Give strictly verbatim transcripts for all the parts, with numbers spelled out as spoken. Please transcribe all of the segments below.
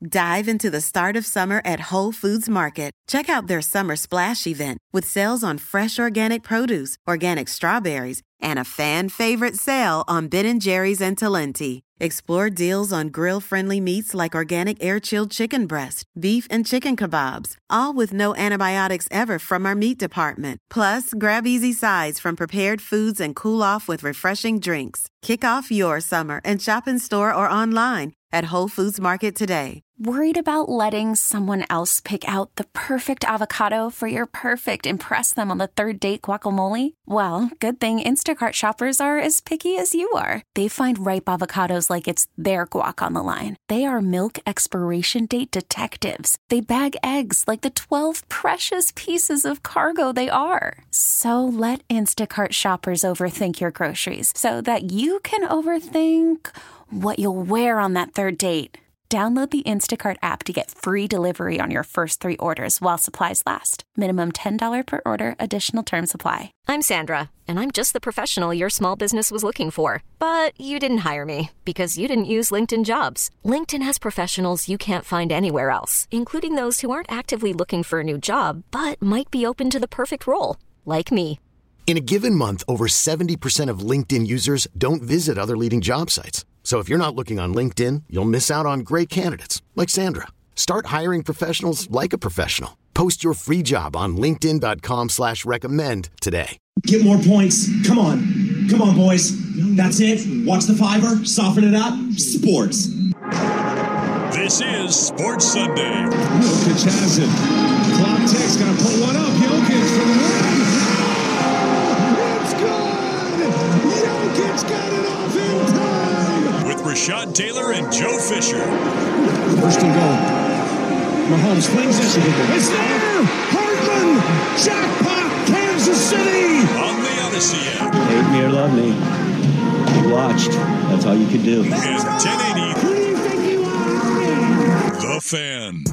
Dive into the start of summer at Whole Foods Market. Check out their Summer Splash event with sales on fresh organic produce, organic strawberries, and a fan-favorite sale on Ben and Jerry's and Talenti. Explore deals on grill-friendly meats like organic air-chilled chicken breast, beef and chicken kebabs, all with no antibiotics ever from our meat department. Plus, grab easy sides from prepared foods and cool off with refreshing drinks. Kick off your summer and shop in store or online at Whole Foods Market today. Worried about letting someone else pick out the perfect avocado for your perfect impress them on the third date guacamole? Well, good thing Instacart shoppers are as picky as you are. They find ripe avocados like it's their guac on the line. They are milk expiration date detectives. They bag eggs like the twelve precious pieces of cargo they are. So let Instacart shoppers overthink your groceries so that you can overthink what you'll wear on that third date. Download the Instacart app to get free delivery on your first three orders while supplies last. Minimum ten dollars per order. Additional terms apply. I'm Sandra, and I'm just the professional your small business was looking for. But you didn't hire me because you didn't use LinkedIn Jobs. LinkedIn has professionals you can't find anywhere else, including those who aren't actively looking for a new job, but might be open to the perfect role, like me. In a given month, over seventy percent of LinkedIn users don't visit other leading job sites. So if you're not looking on LinkedIn, you'll miss out on great candidates like Sandra. Start hiring professionals like a professional. Post your free job on linkedin dot com slash recommend today. Get more points. Come on. Come on, boys. That's it. Watch the fiver. Soften it up. Sports. This is Sports Sunday. Jokic has it. Clock ticks. Gonna pull one up. Jokic for the win. It's good. Jokic got it off in time. With Rashad Taylor and Joe Fisher. First and goal. Mahomes flings it. It's there. Hartman. Jackpot. Kansas City. On the Odyssey app. Hate me or love me. You watched. That's all you could do. And ten eighty. Who do you think you are? The Fan.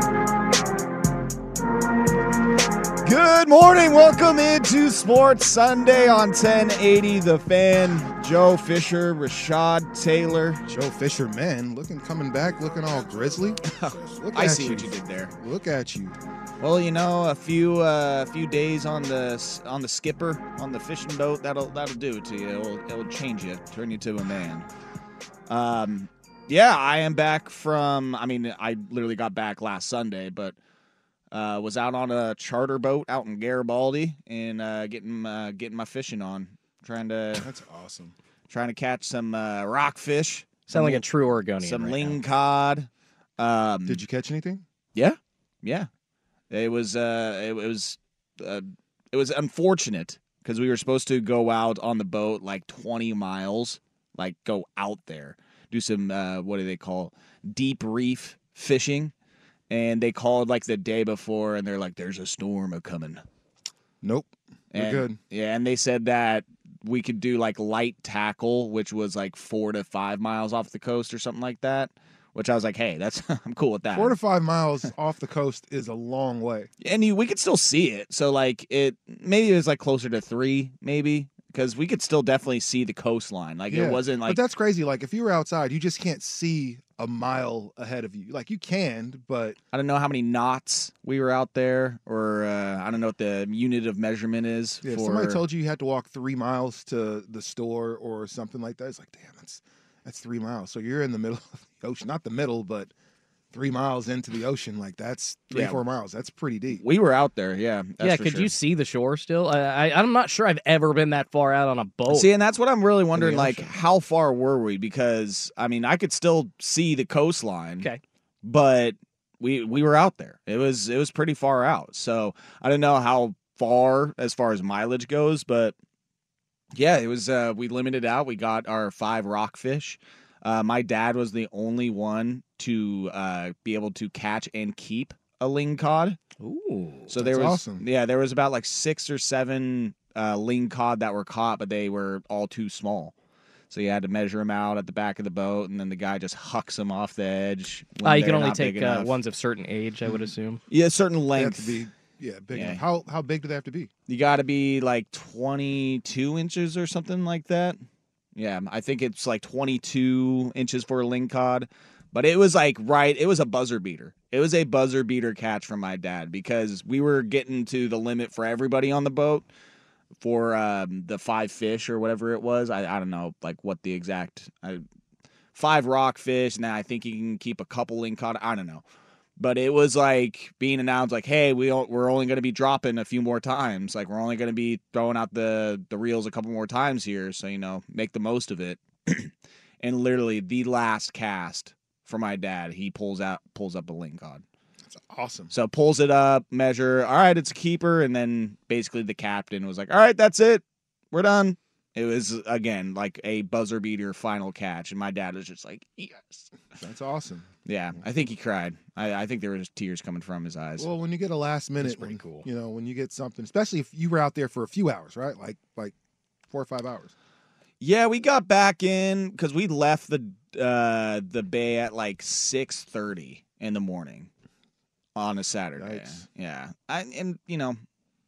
Good morning. Welcome into Sports Sunday on ten eighty The Fan. Joe Fisher, Rashad Taylor. Joe Fisher, man, looking coming back, looking all grizzly. Look I see you. what you did there. Look at you. Well, you know, a few uh, few days on the on the skipper on the fishing boat that'll that'll do it to you. It'll, it'll change you, turn you to a man. Um, yeah, I am back from. I mean, I literally got back last Sunday, but. Uh, was out on a charter boat out in Garibaldi and uh, getting uh, getting my fishing on, trying to that's awesome. Trying to catch some uh, rockfish. Sound like a true Oregonian. Some right ling now. cod. Um, Did you catch anything? Yeah, yeah. It was uh, it, it was uh, it was unfortunate because we were supposed to go out on the boat like twenty miles, like go out there, do some uh, what do they call deep reef fishing. And they called like the day before, and they're like, "There's a storm a coming." Nope, we're and, good. Yeah, and they said that we could do like light tackle, which was like four to five miles off the coast or something like that. Which I was like, "Hey, that's I'm cool with that." Four to five miles off the coast is a long way, and you, we could still see it. So like it maybe it was like closer to three, maybe. Because we could still definitely see the coastline. Like, yeah, it wasn't like... But that's crazy. Like, if you were outside, you just can't see a mile ahead of you. Like, you can, but... I don't know how many knots we were out there, or uh, I don't know what the unit of measurement is. Yeah, for... if somebody told you you had to walk three miles to the store or something like that, it's like, damn, that's, that's three miles. So you're in the middle of the ocean. Not the middle, but... Three miles into the ocean, like that's three, yeah. four miles. That's pretty deep. We were out there, yeah. That's yeah, for could sure. you see the shore still? I, I, I'm not sure I've ever been that far out on a boat. See, and that's what I'm really wondering, like, how far were we? Because, I mean, I could still see the coastline. Okay. But we we were out there. It was it was pretty far out. So I don't know how far as far as mileage goes, but yeah, it was, uh, we limited out. We got our five rockfish. Uh, my dad was the only one to uh, be able to catch and keep a ling cod. Ooh, so there that's was awesome. Yeah, there was about like six or seven uh, ling cod that were caught, but they were all too small. So you had to measure them out at the back of the boat, and then the guy just hucks them off the edge. Uh, you can only take uh, ones of certain age, I would assume. Yeah, certain They have length. to be, yeah, big Yeah. enough. How how big do they have to be? You got to be like twenty-two inches or something like that. Yeah, I think it's like twenty-two inches for a ling cod, But it was like right, it was a buzzer beater. It was a buzzer beater catch from my dad because we were getting to the limit for everybody on the boat for um, the five fish or whatever it was. I, I don't know like what the exact I, five rockfish. Now I think you can keep a couple in caught. I don't know. But it was like being announced like, hey, we don't, we're only going to be dropping a few more times. Like we're only going to be throwing out the, the reels a couple more times here. So, you know, make the most of it. And literally the last cast for my dad, he pulls out pulls up a lingcod. That's awesome. So pulls it up, measure. All right, it's a keeper. And then basically the captain was like, all right, that's it. We're done. It was, again, like a buzzer beater final catch. And my dad was just like, yes. That's awesome. Yeah, I think he cried. I, I think there was tears coming from his eyes. Well, when you get a last minute, That's pretty when, cool. You know, when you get something, especially if you were out there for a few hours, right? Like like four or five hours. Yeah, we got back in because we left the uh, the bay at like six thirty in the morning on a Saturday. Yikes. Yeah, I, and you know,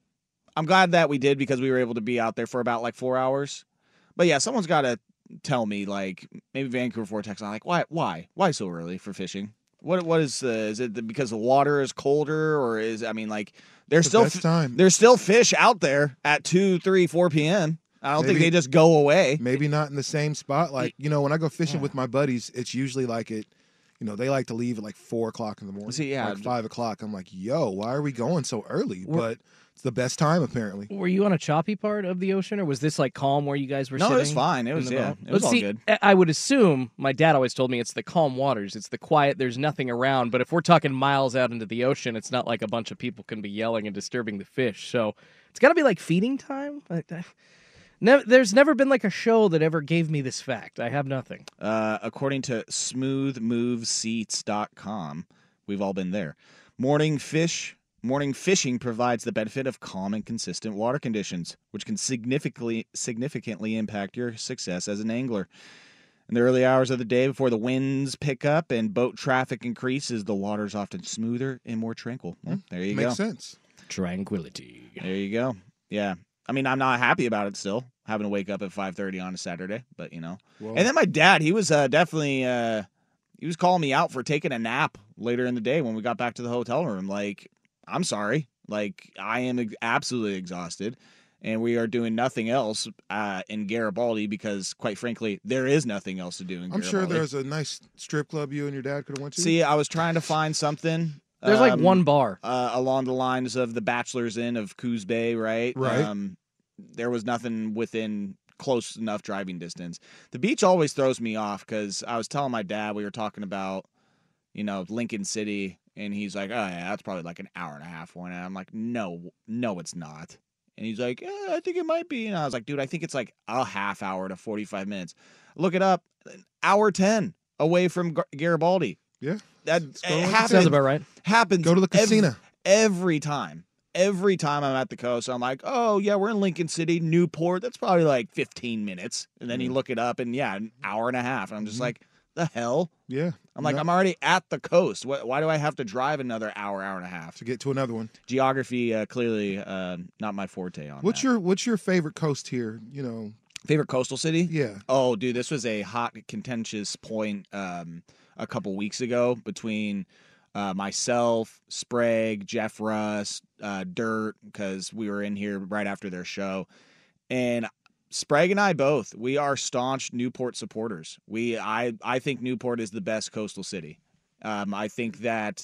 I'm glad that we did because we were able to be out there for about like four hours. But yeah, someone's got to tell me, like maybe Vancouver Vortex. I'm like, why, why, why so early for fishing? What, what is, uh, is it because the water is colder, or is I mean, like there's The still best time. there's still fish out there at two, three, four p.m. I don't think Maybe- they just go away. Maybe not in the same spot. Like, you know, when I go fishing Yeah. with my buddies, it's usually like it, you know, they like to leave at like four o'clock in the morning. See, yeah. Like five o'clock. I'm like, yo, why are we going so early? We're- But it's the best time, apparently. Were you on a choppy part of the ocean, or was this like calm where you guys were No, it sitting? was fine. It in was- the yeah, boat? it was But all see, good. I- I would assume, my dad always told me it's the calm waters. It's the quiet, there's nothing around. But if we're talking miles out into the ocean, it's not like a bunch of people can be yelling and disturbing the fish. So it's got to be like feeding time. Like, I- ne- there's never been like a show that ever gave me this fact. I have nothing. Uh, according to smooth move seats dot com, we've all been there. Morning fish, morning fishing provides the benefit of calm and consistent water conditions, which can significantly significantly impact your success as an angler. In the early hours of the day before the winds pick up and boat traffic increases, the water is often smoother and more tranquil. Well, there you Makes go. sense. Tranquility. There you go. Yeah. I mean, I'm not happy about it still, having to wake up at five thirty on a Saturday, but, you know. Well, And then my dad, he was uh, definitely, uh, he was calling me out for taking a nap later in the day when we got back to the hotel room. Like, I'm sorry. Like, I am ex- absolutely exhausted, and we are doing nothing else uh, in Garibaldi because, quite frankly, there is nothing else to do in I'm Garibaldi. sure there's a nice strip club you and your dad could have went to. See, I was trying to find something. There's like um, one bar. uh, along the lines of the Bachelor's Inn of Coos Bay, right? Right. Um, there was nothing within close enough driving distance. The beach always throws me off because I was telling my dad, we were talking about, you know, Lincoln City, and he's like, oh, yeah, that's probably like an hour and a half one. And I'm like, no, no, it's not. And he's like, eh, I think it might be. And I was like, dude, I think it's like a half hour to forty-five minutes. Look it up, an hour ten away from Gar- Garibaldi. Yeah. That go it like it happens, Sounds about right. happens. Go to the ev- casino. every time. Every time I'm at the coast, I'm like, oh, yeah, we're in Lincoln City, Newport. That's probably like fifteen minutes. And then you look it up, and yeah, an hour and a half. And I'm just Mhm. like, the hell? Yeah. I'm like, No, I'm already at the coast. Why, why do I have to drive another hour, hour and a half? to get to another one. Geography, uh, clearly uh, not my forte on What's that. your What's your favorite coast here? You know. Favorite coastal city? Yeah. Oh, dude, this was a hot, contentious point um, a couple weeks ago between uh, myself, Sprague, Jeff Russ, uh, Dirt, because we were in here right after their show. And Sprague and I both, we are staunch Newport supporters. We, I, I think Newport is the best coastal city. Um, I think that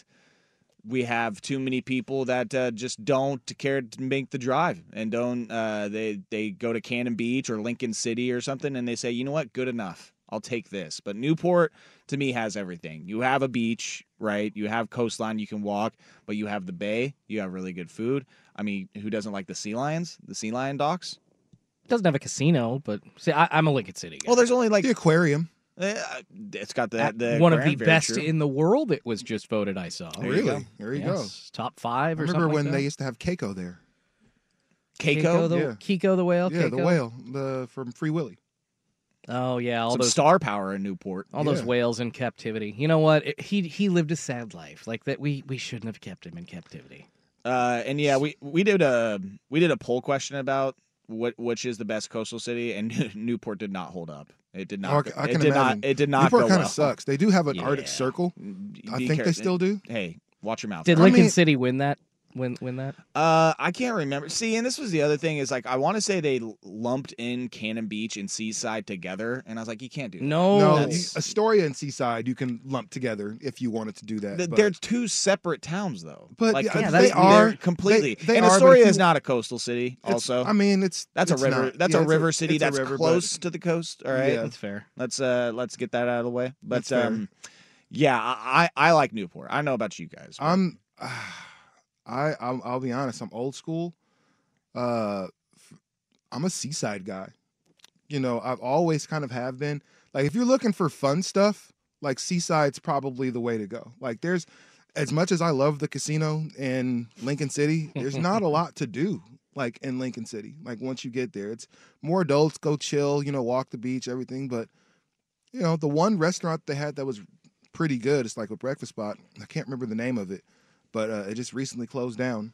we have too many people that uh, just don't care to make the drive and don't. Uh, they they go to Cannon Beach or Lincoln City or something, and they say, you know what, good enough. I'll take this. But Newport, to me, has everything. You have a beach, right? You have coastline you can walk, but you have the bay. You have really good food. I mean, who doesn't like the sea lions? The sea lion docks? Doesn't have a casino, but see, I, I'm a Lincoln City guy. Well, there's only like The aquarium. uh, it's got the, At the one of the aquarium, very best true. in the world. It was just voted. I saw. There you go. Really? There you Yes, top go. five I or remember something when like they that. used to have Keiko there. Keiko? the Yeah. Kiko the whale. Yeah, the Keiko? whale, the from Free Willy. Oh yeah, all Some those star power in Newport. all those Yeah. whales in captivity. You know what? It, he he lived a sad life. Like that, we we shouldn't have kept him in captivity. Uh, and yeah, we, we did a we did a poll question about what which is the best coastal city, and Newport did not hold up. It did not. Oh, I c- I it can did imagine. not. It did not Newport go kind well. of sucks. They do have an Yeah. Arctic Circle. I Be think care- they still do. Hey, watch your mouth. Did I Lincoln mean- City win that? Win win that? Uh, I can't remember. See, and this was the other thing is like I want to say they lumped in Cannon Beach and Seaside together, and I was like, you can't do that. No, No, you, that's- Astoria and Seaside you can lump together if you wanted to do that. Th- but- They're two separate towns, though. But, like, yeah, completely- they are- they're completely. they- they and are, but Astoria if is you- not a coastal city. it's- Also, I mean, it's that's it's a river. not. That's Yeah, a it's river city. it's a That's river, but- close to the coast. All right, Yeah. That's fair. let's uh let's get that out of the way. But That's fair. um, yeah, I I I like Newport. I don't know about you guys. but- I'm, I I'll, I'll be honest. I'm old school. Uh, f- I'm a Seaside guy. You know, I've always kind of have been. Like, if you're looking for fun stuff, like Seaside's probably the way to go. Like, there's as much as I love the casino in Lincoln City, there's not a lot to do. Like in Lincoln City, like once you get there, it's more adults go chill, you know, walk the beach, everything. But you know, the one restaurant they had that was pretty good, it's like a breakfast spot. I can't remember the name of it, but uh, it just recently closed down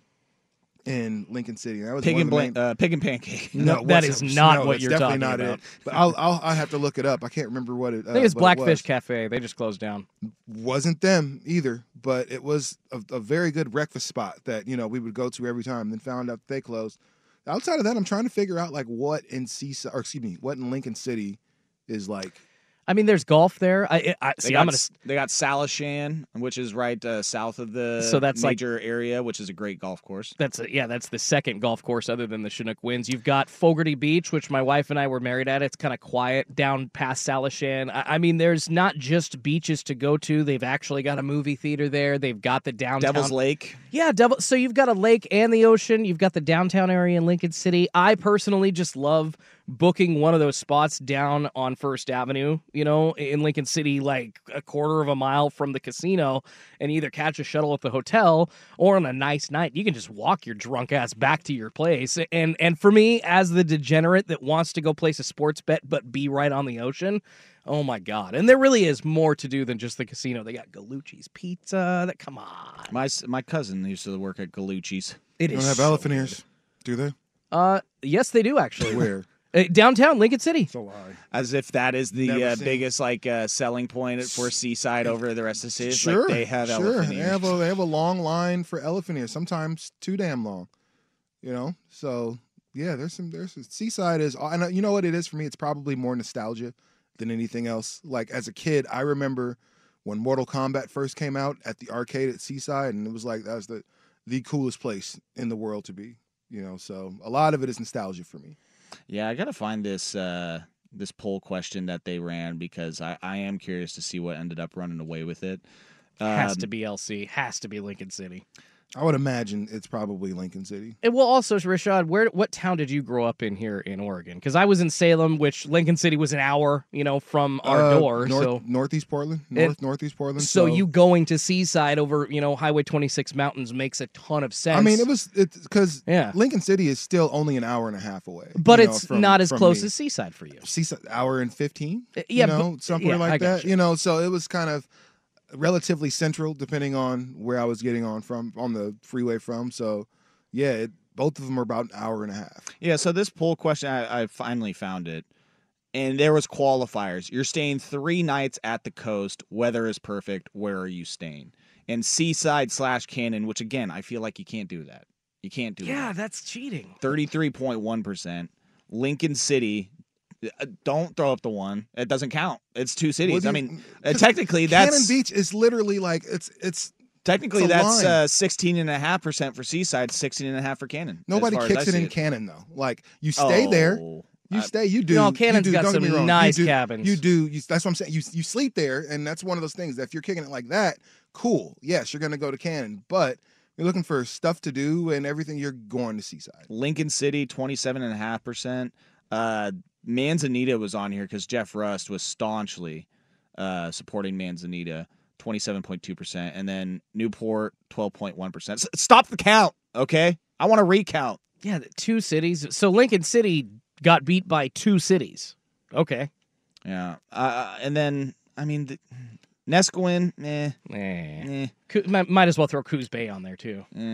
in Lincoln City. That was Pig one and of the blank, main- uh, pig and pancake. No, it that wasn't. is not No, what it's you're definitely talking not about. It. But I'll, I'll I have to look it up. I can't remember what it. Uh, I think it's what it Blackfish was. Cafe. They just closed down. Wasn't them either, but it was a, a very good breakfast spot that you know we would go to every time. Then found out they closed. Outside of that, I'm trying to figure out like what in Seaside, or excuse me, what in Lincoln City is like. I mean, there's golf there. I, I They see. got, I'm gonna. s- they got Salishan, which is right uh, south of the So that's like- major area, which is a great golf course. That's a, yeah, that's the second golf course other than the Chinook Winds. You've got Fogarty Beach, which my wife and I were married at. It's kind of quiet down past Salishan. I, I mean, there's not just beaches to go to. They've actually got a movie theater there. They've got the downtown Devil's Lake. Yeah, Devil. So you've got a lake and the ocean. You've got the downtown area in Lincoln City. I personally just love booking one of those spots down on First Avenue, you know, in Lincoln City, like a quarter of a mile from the casino, and either catch a shuttle at the hotel or on a nice night, you can just walk your drunk ass back to your place. And and for me, as the degenerate that wants to go place a sports bet but be right on the ocean, oh my God. And there really is more to do than just the casino. They got Gallucci's Pizza. That come on. My my cousin used to work at Gallucci's. It They is don't have so elephant good. ears, do they? Uh, yes, they do actually. Where? Uh, downtown Lincoln City. So lie. As if that is the Never uh, seen- biggest like uh, selling point for Seaside over the rest of the city. It's Sure, like they have sure. elephant They ears. have a they have a long line for elephant ears. Sometimes too damn long. You know, so yeah, there's some there's Seaside is, and you know what it is for me. It's probably more nostalgia than anything else. Like as a kid, I remember when Mortal Kombat first came out at the arcade at Seaside, and it was like that was the the coolest place in the world to be. You know, so a lot of it is nostalgia for me. Yeah, I gotta find this uh, this poll question that they ran because I, I am curious to see what ended up running away with it. Has Um, to be L C. Has to be Lincoln City. I would imagine it's probably Lincoln City. And well, also, Rashad, where what town did you grow up in here in Oregon? Because I was in Salem, which Lincoln City was an hour, you know, from our Uh, door. north, so, northeast Portland, north It- northeast Portland. so you going to Seaside over, you know, Highway twenty-six mountains makes a ton of sense. I mean, it was it's because Yeah. Lincoln City is still only an hour and a half away, but you know, it's from- not as from close me. as Seaside for you. Seaside, hour and fifteen. Uh, yeah, you know, but- somewhere yeah, I like got that. you. You know, so it was kind of relatively central, depending on where I was getting on from on the freeway from. So, yeah, it, both of them are about an hour and a half. Yeah, so this poll question, I, I finally found it, and there was qualifiers. You're staying three nights at the coast. Weather is perfect. Where are you staying? And Seaside slash Cannon, which again, I feel like you can't do that. You can't do Yeah, that. that's cheating. thirty-three point one percent. Lincoln City, uh, don't throw up the one. It doesn't count. It's two cities. Well, I you- mean, uh, technically that's Cannon Beach is literally like it's it's technically it's a that's line. uh, sixteen and a half percent for Seaside, sixteen and a half for Cannon. nobody as far kicks as I it see in Cannon though. Like you stay there. Oh, You I- stay. You do. No, you Cannon's do, got don't get me some wrong. nice you do, cabins. You do. You, that's what I'm saying. You you sleep there, and that's one of those things that if you're kicking it like that, cool. Yes, you're gonna go to Cannon, but you're looking for stuff to do and everything. You're going to Seaside. Lincoln City, twenty-seven and a half percent. Uh, Manzanita was on here because Jeff Rust was staunchly uh, supporting Manzanita, twenty-seven point two percent, and then Newport, twelve point one percent. Stop the count, okay? I want to recount. Yeah, the two cities. So Lincoln City got beat by two cities. Okay. Yeah, uh, and then I mean, the, Nesquin, eh, Eh. eh, Coo- might, might as well throw Coos Bay on there too. eh.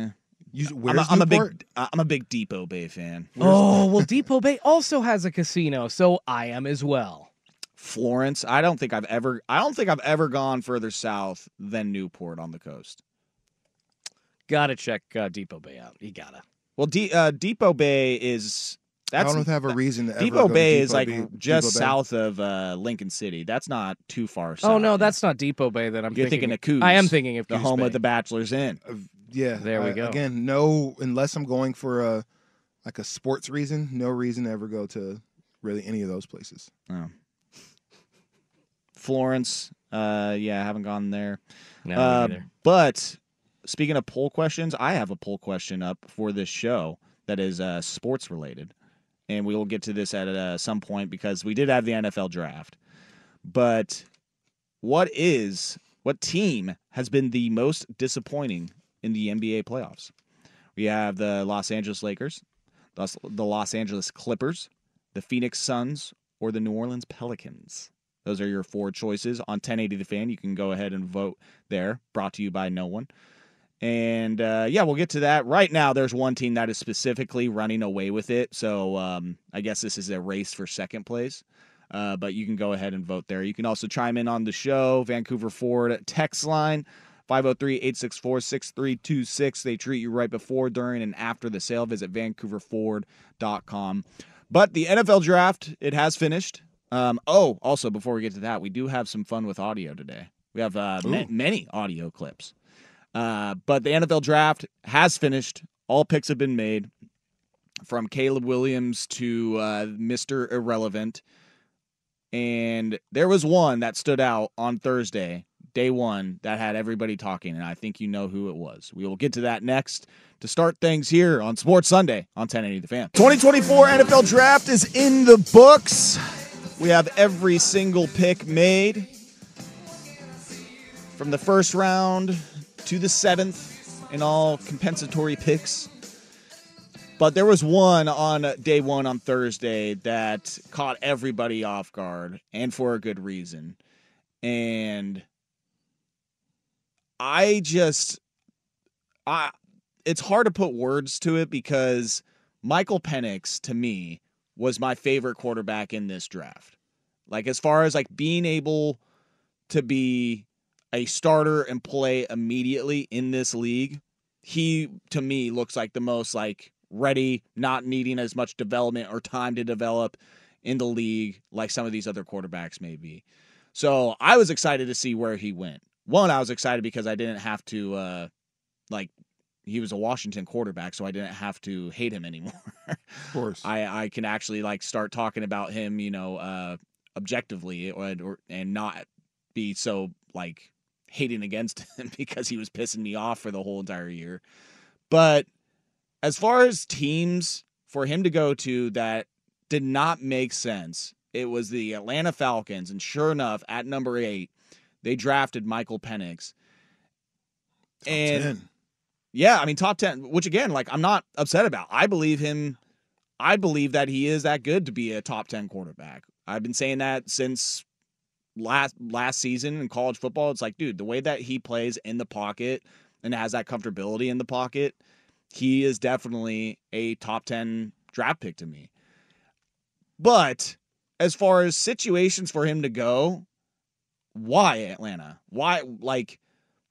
You, I'm where's a, I'm a Newport? big I'm a big Depot Bay fan. Oh, well, Depot Bay also has a casino, so I am as well. Florence. I don't think I've ever I don't think I've ever gone further south than Newport on the coast. Gotta check uh, Depot Bay out. You gotta. Well, D, uh, Depot Bay is that's I don't have a reason to ever Depot go to Bay Depot is like Bay- just Depot Bay. south of uh, Lincoln City. That's not too far south. Oh no, that's not Depot Bay. That I'm You're thinking. thinking of Coos. I am thinking of the Coos home Bay. of the Bachelor's Inn. Uh, yeah, There we I- go. Again, no, unless I'm going for a like a sports reason, no reason to ever go to really any of those places. Oh. Florence, uh, yeah, I haven't gone there. No, uh, me neither. But speaking of poll questions, I have a poll question up for this show that is uh, sports related, and we will get to this at uh, some point because we did have the N F L draft. But what is what team has been the most disappointing in the N B A playoffs? We have the Los Angeles Lakers, the the Los Angeles Clippers, the Phoenix Suns, or the New Orleans Pelicans. Those are your four choices on ten eighty The Fan. You can go ahead and vote there. Brought to you by no one. And, uh, yeah, we'll get to that. Right now, there's one team that is specifically running away with it. So um, I guess this is a race for second place. Uh, but you can go ahead and vote there. You can also chime in on the show. Vancouver Ford text line, five oh three, eight six four, six three two six. They treat you right before, during, and after the sale. Visit vancouver ford dot com. But the N F L draft, it has finished. Um, oh, also, before we get to that, we do have some fun with audio today. We have uh, ma- many audio clips. Uh, but the N F L draft has finished. All picks have been made, from Caleb Williams to uh, Mister Irrelevant. And there was one that stood out on Thursday, day one, that had everybody talking, and I think you know who it was. We will get to that next to start things here on Sports Sunday on ten eighty The Fan. twenty twenty-four N F L Draft is in the books. We have every single pick made, from the first round to the seventh, in all compensatory picks. But there was one on day one on Thursday that caught everybody off guard, and for a good reason. And I just, I, it's hard to put words to it because Michael Penix, to me, was my favorite quarterback in this draft. Like, as far as like being able to be a starter and play immediately in this league, he, to me, looks like the most like ready, not needing as much development or time to develop in the league like some of these other quarterbacks may be. So I was excited to see where he went. One, I was excited because I didn't have to, uh, like, he was a Washington quarterback, so I didn't have to hate him anymore. Of course. I, I can actually, like, start talking about him, you know, uh, objectively or, or and not be so, like, hating against him because he was pissing me off for the whole entire year. But as far as teams for him to go to that did not make sense, it was the Atlanta Falcons. And sure enough, at number eight, they drafted Michael Penix. Top and ten. Yeah, I mean, top ten, which again, like, I'm not upset about. I believe him. I believe that he is that good to be a top ten quarterback. I've been saying that since last last season in college football. It's like, dude, the way that he plays in the pocket and has that comfortability in the pocket, he is definitely a top ten draft pick to me. But as far as situations for him to go, why Atlanta? Why, like,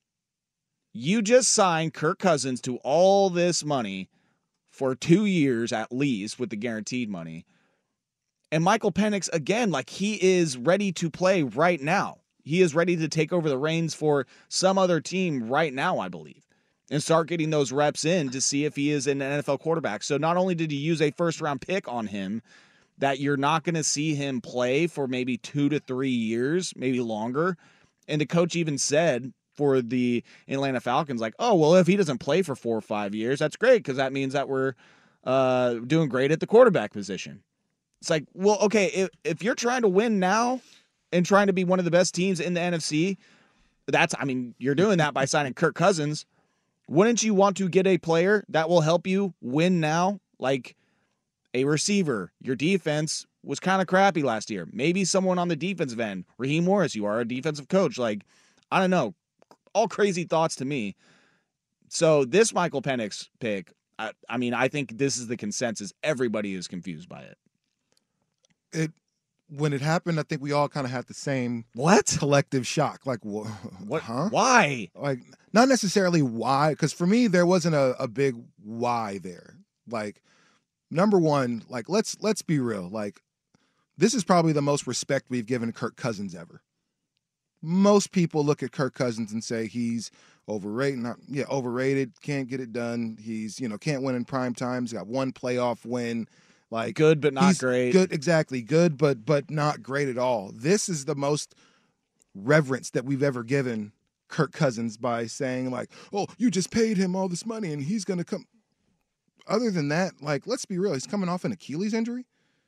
you just signed Kirk Cousins to all this money for two years at least with the guaranteed money. And Michael Penix, again, like, he is ready to play right now. He is ready to take over the reins for some other team right now, I believe, and start getting those reps in to see if he is an N F L quarterback. So not only did you use a first-round pick on him, that you're not going to see him play for maybe two to three years, maybe longer. And the coach even said for the Atlanta Falcons, like, oh, well, if he doesn't play for four or five years, that's great because that means that we're uh, doing great at the quarterback position. It's like, well, okay, if, if you're trying to win now and trying to be one of the best teams in the N F C, that's, I mean, you're doing that by signing Kirk Cousins. Wouldn't you want to get a player that will help you win now? Like a receiver. Your defense was kind of crappy last year. Maybe someone on the defensive end. Raheem Morris, you are a defensive coach. Like, I don't know. All crazy thoughts to me. So this Michael Penix pick, I, I mean, I think this is the consensus. Everybody is confused by it. It when it happened, I think we all kind of had the same what collective shock. Like, wh- what? Huh? Why? Like, not necessarily why, because for me there wasn't a, a big why there. Like, number one, like let's let's be real. Like, this is probably the most respect we've given Kirk Cousins ever. Most people look at Kirk Cousins and say he's overrated. Not, yeah, overrated. Can't get it done. He's, you know, can't win in prime time. He's got one playoff win. Like, good but not he's great. Good, exactly. Good, but but not great at all. This is the most reverence that we've ever given Kirk Cousins by saying, like, oh, you just paid him all this money and he's going to come. Other than that, like, let's be real. He's coming off an Achilles injury.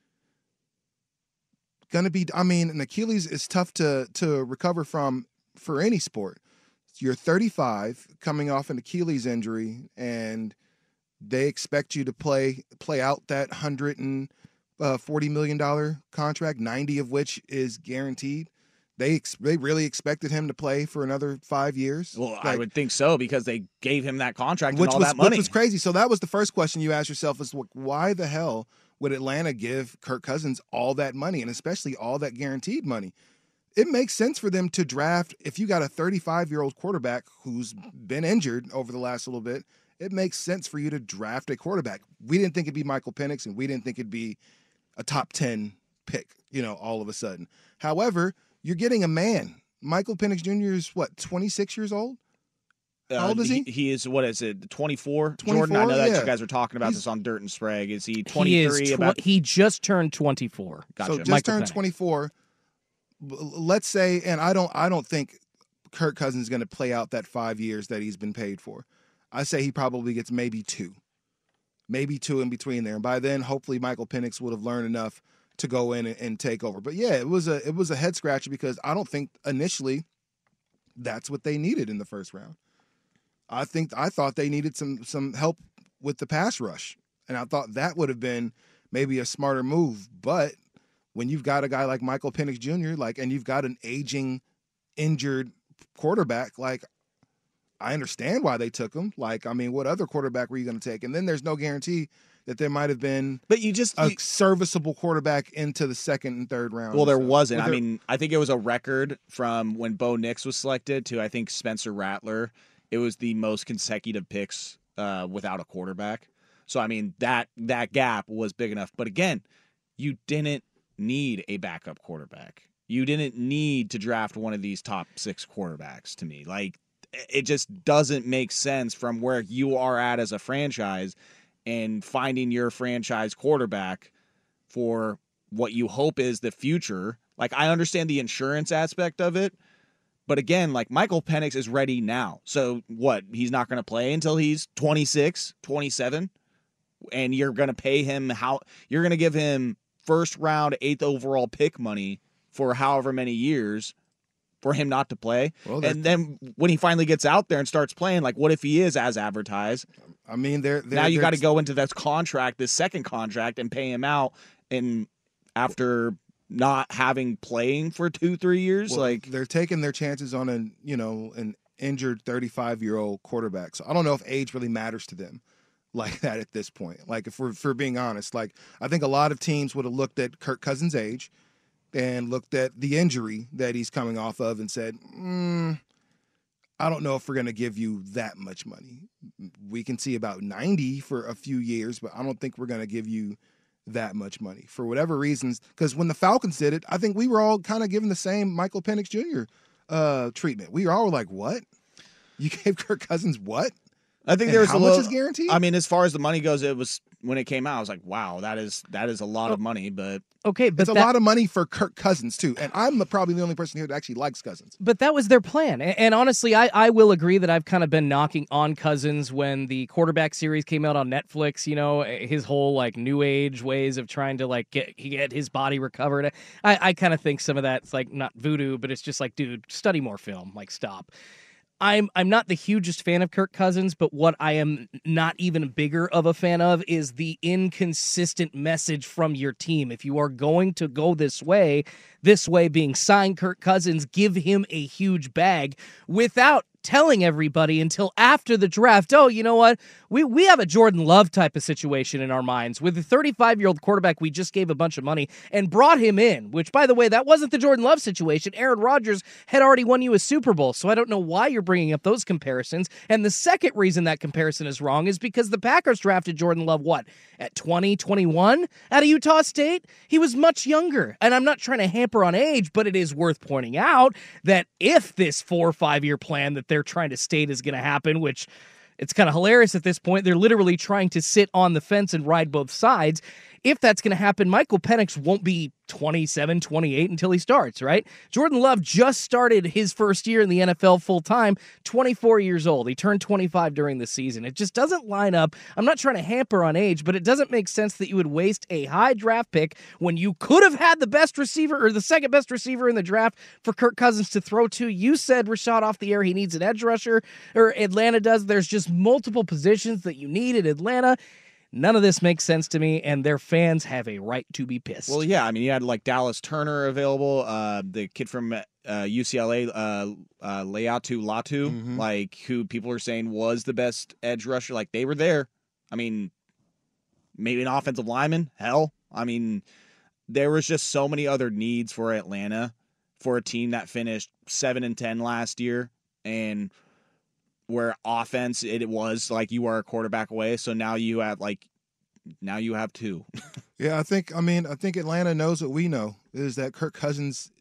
Going to be, I mean, an Achilles is tough to to recover from for any sport. You're thirty-five, coming off an Achilles injury, and they expect you to play play out that one hundred forty million dollars contract, ninety of which is guaranteed. They ex- they really expected him to play for another five years. Well, like, I would think so because they gave him that contract which and all was, that money. Which was crazy. So that was the first question you asked yourself is, why the hell would Atlanta give Kirk Cousins all that money, and especially all that guaranteed money? It makes sense for them to draft, if you got a thirty-five-year-old quarterback who's been injured over the last little bit, it makes sense for you to draft a quarterback. We didn't think it'd be Michael Penix, and we didn't think it'd be a top ten pick, you know, all of a sudden. However, you're getting a man. Michael Penix Junior is, what, twenty-six years old? How old is he? He, he is, what is it, twenty-four? twenty-four? Jordan, I know that Yeah. you guys were talking about He's- this on Dirt and Sprague. Is he He twenty-three? is. Tw- about He just turned twenty-four. Gotcha. So just Michael turned Penix. twenty-four. Let's say, and I don't, I don't think Kirk Cousins is going to play out that five years that he's been paid for. I say he probably gets maybe two, maybe two in between there. And by then, hopefully, Michael Penix would have learned enough to go in and, and take over. But yeah, it was a, it was a head scratcher because I don't think initially that's what they needed in the first round. I think I thought they needed some some help with the pass rush, and I thought that would have been maybe a smarter move. But when you've got a guy like Michael Penix Junior, like, and you've got an aging, injured quarterback, like, I understand why they took him. Like, I mean, what other quarterback were you going to take? And then there's no guarantee that there might have been But you just a you- serviceable quarterback into the second and third round. Well, there So, wasn't. well, I there- mean, I think it was a record from when Bo Nix was selected to, I think, Spencer Rattler. It was the most consecutive picks uh, without a quarterback. So, I mean, that that gap was big enough. But again, you didn't need a backup quarterback. You didn't need to draft one of these top six quarterbacks to me. Like, it just doesn't make sense from where you are at as a franchise and finding your franchise quarterback for what you hope is the future. Like, I understand the insurance aspect of it, but again, like, Michael Penix is ready now. So what? He's not going to play until he's twenty-six, twenty-seven, and you're going to pay him how you're going to give him first round, eighth overall pick money for however many years for him not to play. Well, and then when he finally gets out there and starts playing, like, what if he is as advertised? I mean, they're, they're Now you they're- got to go into this contract, this second contract, and pay him out. And after not having playing for two, three years, Well, like, they're taking their chances on an, you know, an injured thirty-five-year-old quarterback. So I don't know if age really matters to them like that at this point. Like, if we're, if we're being honest, like, I think a lot of teams would have looked at Kirk Cousins' age and looked at the injury that he's coming off of and said, mm, I don't know if we're going to give you that much money. We can see about ninety for a few years, but I don't think we're going to give you that much money for whatever reasons. Because when the Falcons did it, I think we were all kind of given the same Michael Penix Junior uh, treatment. We were all like, what? You gave Kirk Cousins what? I think And there was how a much little, is guaranteed? I mean, as far as the money goes, it was when it came out, I was like, wow, that is that is a lot of money. But Okay, but It's a that, lot of money for Kirk Cousins, too. And I'm probably the only person here that actually likes Cousins. but that was their plan. And, and honestly, I, I will agree that I've kind of been knocking on Cousins when the quarterback series came out on Netflix, you know, his whole like new age ways of trying to like get, get his body recovered. I, I kind of think some of that's like not voodoo, but it's just like, dude, study more film, like stop. I'm I'm not the hugest fan of Kirk Cousins, but what I am not even bigger of a fan of is the inconsistent message from your team. If you are going to go this way, this way being sign Kirk Cousins, give him a huge bag without telling everybody until after the draft, oh, you know what? We we have a Jordan Love type of situation in our minds with the thirty-five-year-old quarterback we just gave a bunch of money and brought him in, which, by the way, that wasn't the Jordan Love situation. Aaron Rodgers had already won you a Super Bowl, so I don't know why you're bringing up those comparisons. And the second reason that comparison is wrong is because the Packers drafted Jordan Love, what, at twenty, twenty-one out of Utah State? He was much younger. And I'm not trying to hamper on age, but it is worth pointing out that if this four or five-year plan that they're trying to state is going to happen, which it's kind of hilarious at this point, they're literally trying to sit on the fence and ride both sides. If that's going to happen, Michael Penix won't be twenty-seven, twenty-eight until he starts, right? Jordan Love just started his first year in the N F L full-time, twenty-four years old. He turned twenty-five during the season. It just doesn't line up. I'm not trying to hamper on age, but it doesn't make sense that you would waste a high draft pick when you could have had the best receiver or the second best receiver in the draft for Kirk Cousins to throw to. You said, Rashad, off the air, he needs an edge rusher, or Atlanta does. There's just multiple positions that you need in Atlanta. None of this makes sense to me, and their fans have a right to be pissed. Well, yeah, I mean, you had like Dallas Turner available, uh, the kid from uh, U C L A, uh, uh, Leatu Latu, Mhm. like who people are saying was the best edge rusher. Like they were there. I mean, maybe an offensive lineman. Hell, I mean, there was just so many other needs for Atlanta for a team that finished seven and ten last year, and where offense it was like you are a quarterback away. So now you have like now you have two. Yeah, I think I mean I think Atlanta knows what we know is that Kirk Cousins.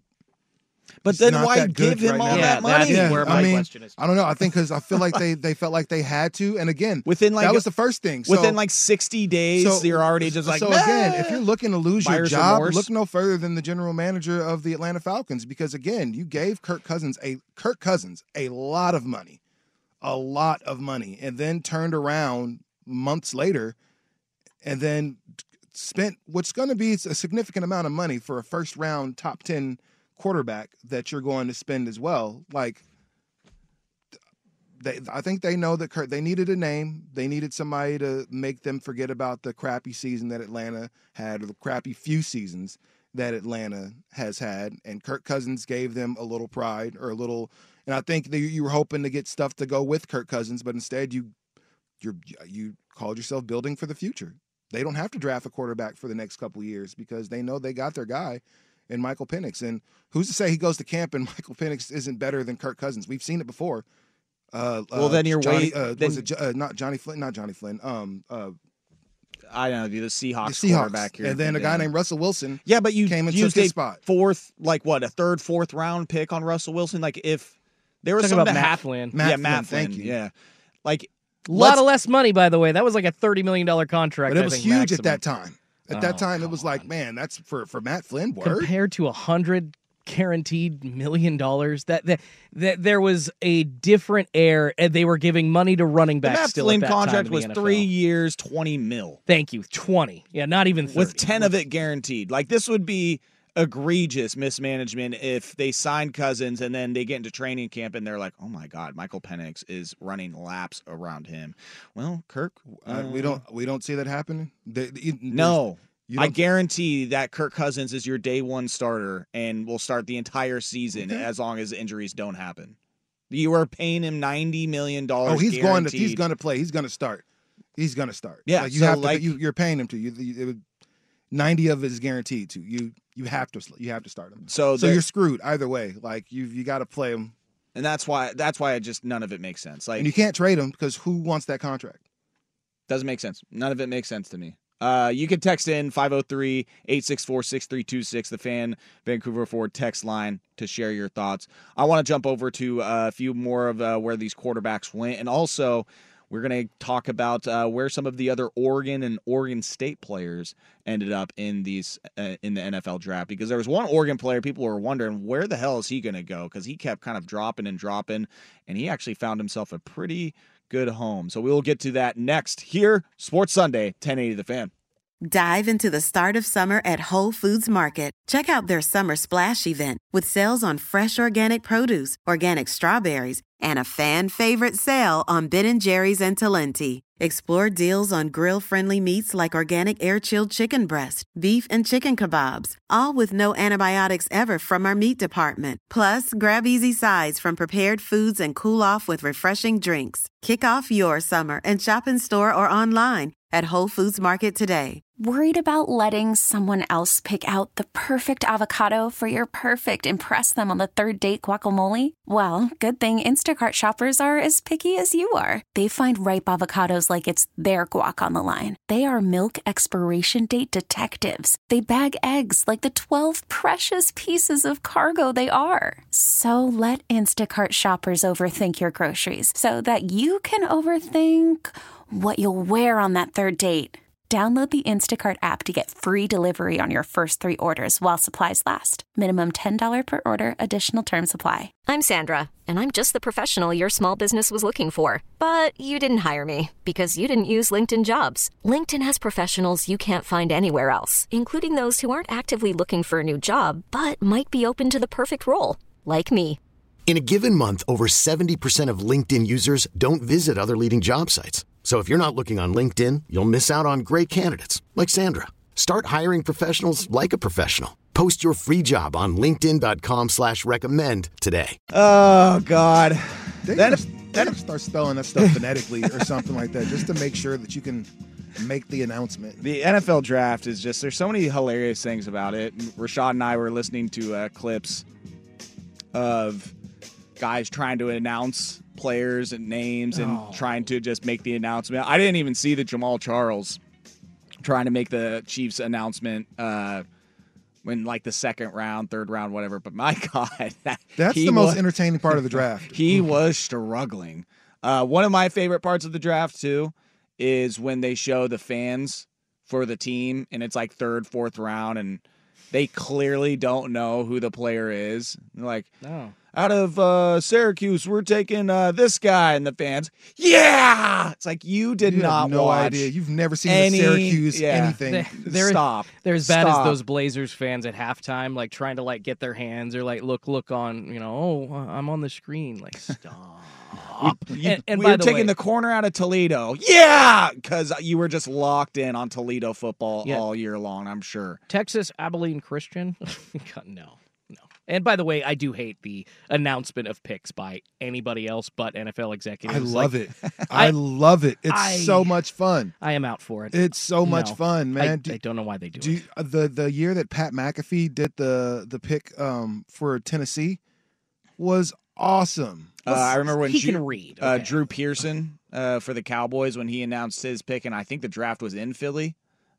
But is then not why that good give him right all now. that money? Yeah, where I my mean, question is. I don't know. I think because I feel like they they felt like they had to, and again, Within like that was the first thing. So, within like sixty days, so you're already just like. so nah. again, if you're looking to lose your Buyer's job, remorse. look no further than the general manager of the Atlanta Falcons, because again, you gave Kirk Cousins a Kirk Cousins a lot of money, a lot of money, and then turned around months later, and then spent what's going to be a significant amount of money for a first round top ten quarterback that you're going to spend as well. Like, they, I think they know that Kurt, they needed a name. They needed somebody to make them forget about the crappy season that Atlanta had, or the crappy few seasons that Atlanta has had. And Kirk Cousins gave them a little pride or a little, and I think they, you were hoping to get stuff to go with Kirk Cousins, but instead you, you you called yourself building for the future. They don't have to draft a quarterback for the next couple of years because they know they got their guy in Michael Penix. And who's to say he goes to camp and Michael Penix isn't better than Kirk Cousins? We've seen it before. Uh, Well, uh, then you're Johnny, wait- uh, then- was it Jo- uh, not Johnny Flynn? Not Johnny Flynn. Um, uh, I don't know, the Seahawks, the Seahawks. quarterback here. And then a guy named Russell Wilson. Yeah, but you came and used took his a spot. fourth, like what, a third, fourth round pick on Russell Wilson. Like if there was Talking something about to Matt happen, Flynn. Matt yeah, Flynn, Matt Flynn, thank you. yeah, like A lot let's- of less money, by the way. That was like a thirty million dollars contract. But it I was think, huge maximum. at that time. At that Oh, time, it come was like, on. man, that's for, for Matt Flynn. Word. Compared to a hundred guaranteed million dollars, that, that that there was a different air, and they were giving money to running the backs. Matt still Flynn at that time contract in the was N F L. three years, twenty mil, Thank you, twenty. Yeah, not even thirty. with ten of it guaranteed. Like this would be egregious mismanagement if they signed Cousins and then they get into training camp and they're like, oh my God, Michael Penix is running laps around him. Well, Kirk, Uh, we don't we don't see that happening. They- they- No. you I don't- guarantee that Kirk Cousins is your day one starter and will start the entire season Okay. as long as injuries don't happen. You are paying him ninety million dollars. Oh, he's going to he's guaranteed. going to play. He's going to start. He's going to start. Yeah, like you so, have to. like- you, you're paying him to. You, you it would, ninety of it is guaranteed to you. You have to. You have to start him. So, So there- you're screwed either way. Like you you got to play him, and that's why that's why I just none of it makes sense. Like and you can't trade him because who wants that contract? doesn't make sense. None of it makes sense to me. Uh, you can text in five oh three, eight six four, six three two six, the Fan Vancouver Ford text line to share your thoughts. I want to jump over to uh, a few more of uh, where these quarterbacks went, and also we're going to talk about uh, where some of the other Oregon and Oregon State players ended up in these uh, in the N F L draft, because there was one Oregon player people were wondering where the hell is he going to go, because he kept kind of dropping and dropping, and he actually found himself a pretty good home. So we will get to that next here, Sports Sunday, ten eighty The Fan. Dive into the start of summer at Whole Foods Market. Check out their Summer Splash event with sales on fresh organic produce, organic strawberries, and a fan-favorite sale on Ben and Jerry's and Talenti. Explore deals on grill-friendly meats like organic air-chilled chicken breast, beef and chicken kebabs, all with no antibiotics ever from our meat department. Plus, grab easy sides from prepared foods and cool off with refreshing drinks. Kick off your summer and shop in store or online at Whole Foods Market today. Worried about letting someone else pick out the perfect avocado for your perfect impress them on the third date guacamole? Well, good thing Instacart shoppers are as picky as you are. They find ripe avocados like it's their guac on the line. They are milk expiration date detectives. They bag eggs like the twelve precious pieces of cargo they are. So let Instacart shoppers overthink your groceries so that you can overthink what you'll wear on that third date. Download the Instacart app to get free delivery on your first three orders while supplies last. Minimum ten dollars per order. Additional terms apply. I'm Sandra, and I'm just the professional your small business was looking for. But you didn't hire me because you didn't use LinkedIn Jobs. LinkedIn has professionals you can't find anywhere else, including those who aren't actively looking for a new job, but might be open to the perfect role, like me. In a given month, over seventy percent of LinkedIn users don't visit other leading job sites. So if you're not looking on LinkedIn, you'll miss out on great candidates like Sandra. Start hiring professionals like a professional. Post your free job on linkedin.com slash recommend today. Oh, God. They That- gotta, they gotta start spelling that stuff phonetically or something like that, just to make sure that you can make the announcement. The N F L draft is just, there's so many hilarious things about it. Rashad and I were listening to uh, clips of guys trying to announce players and names and Oh. trying to just make the announcement. I didn't even see the Jamal Charles trying to make the Chiefs announcement uh, when, like, the second round, third round, whatever. But my God, that, That's he the most was- entertaining part of the draft. He was struggling. Uh, one of my favorite parts of the draft, too, is when they show the fans for the team, and it's like third, fourth round, and they clearly don't know who the player is. They're like, No. out of uh, Syracuse, we're taking uh, this guy, and the fans, yeah! It's like, you did You have not no watch idea. You've never seen any- a Syracuse yeah. anything. They- They're, Stop. They're as bad Stop. as those Blazers fans at halftime, like trying to like get their hands or like look look on, you know, oh, I'm on the screen. Like, stop. You- and and we by were the taking way, the corner out of Toledo. Yeah! Because you were just locked in on Toledo football Yeah. all year long, I'm sure. Texas Abilene Christian. God, no, no. And by the way, I do hate the announcement of picks by anybody else but N F L executives. I love Like, it. I, I- love it. It's I- so much fun. I am out for it. It's so much No. fun, I, man. Do- I don't know why they do, Do it. you, uh, the the year that Pat McAfee did the the pick um, for Tennessee was awesome. Uh, I remember when he Drew, can read. uh, okay. Drew Pearson uh, for the Cowboys when he announced his pick, and I think the draft was in Philly.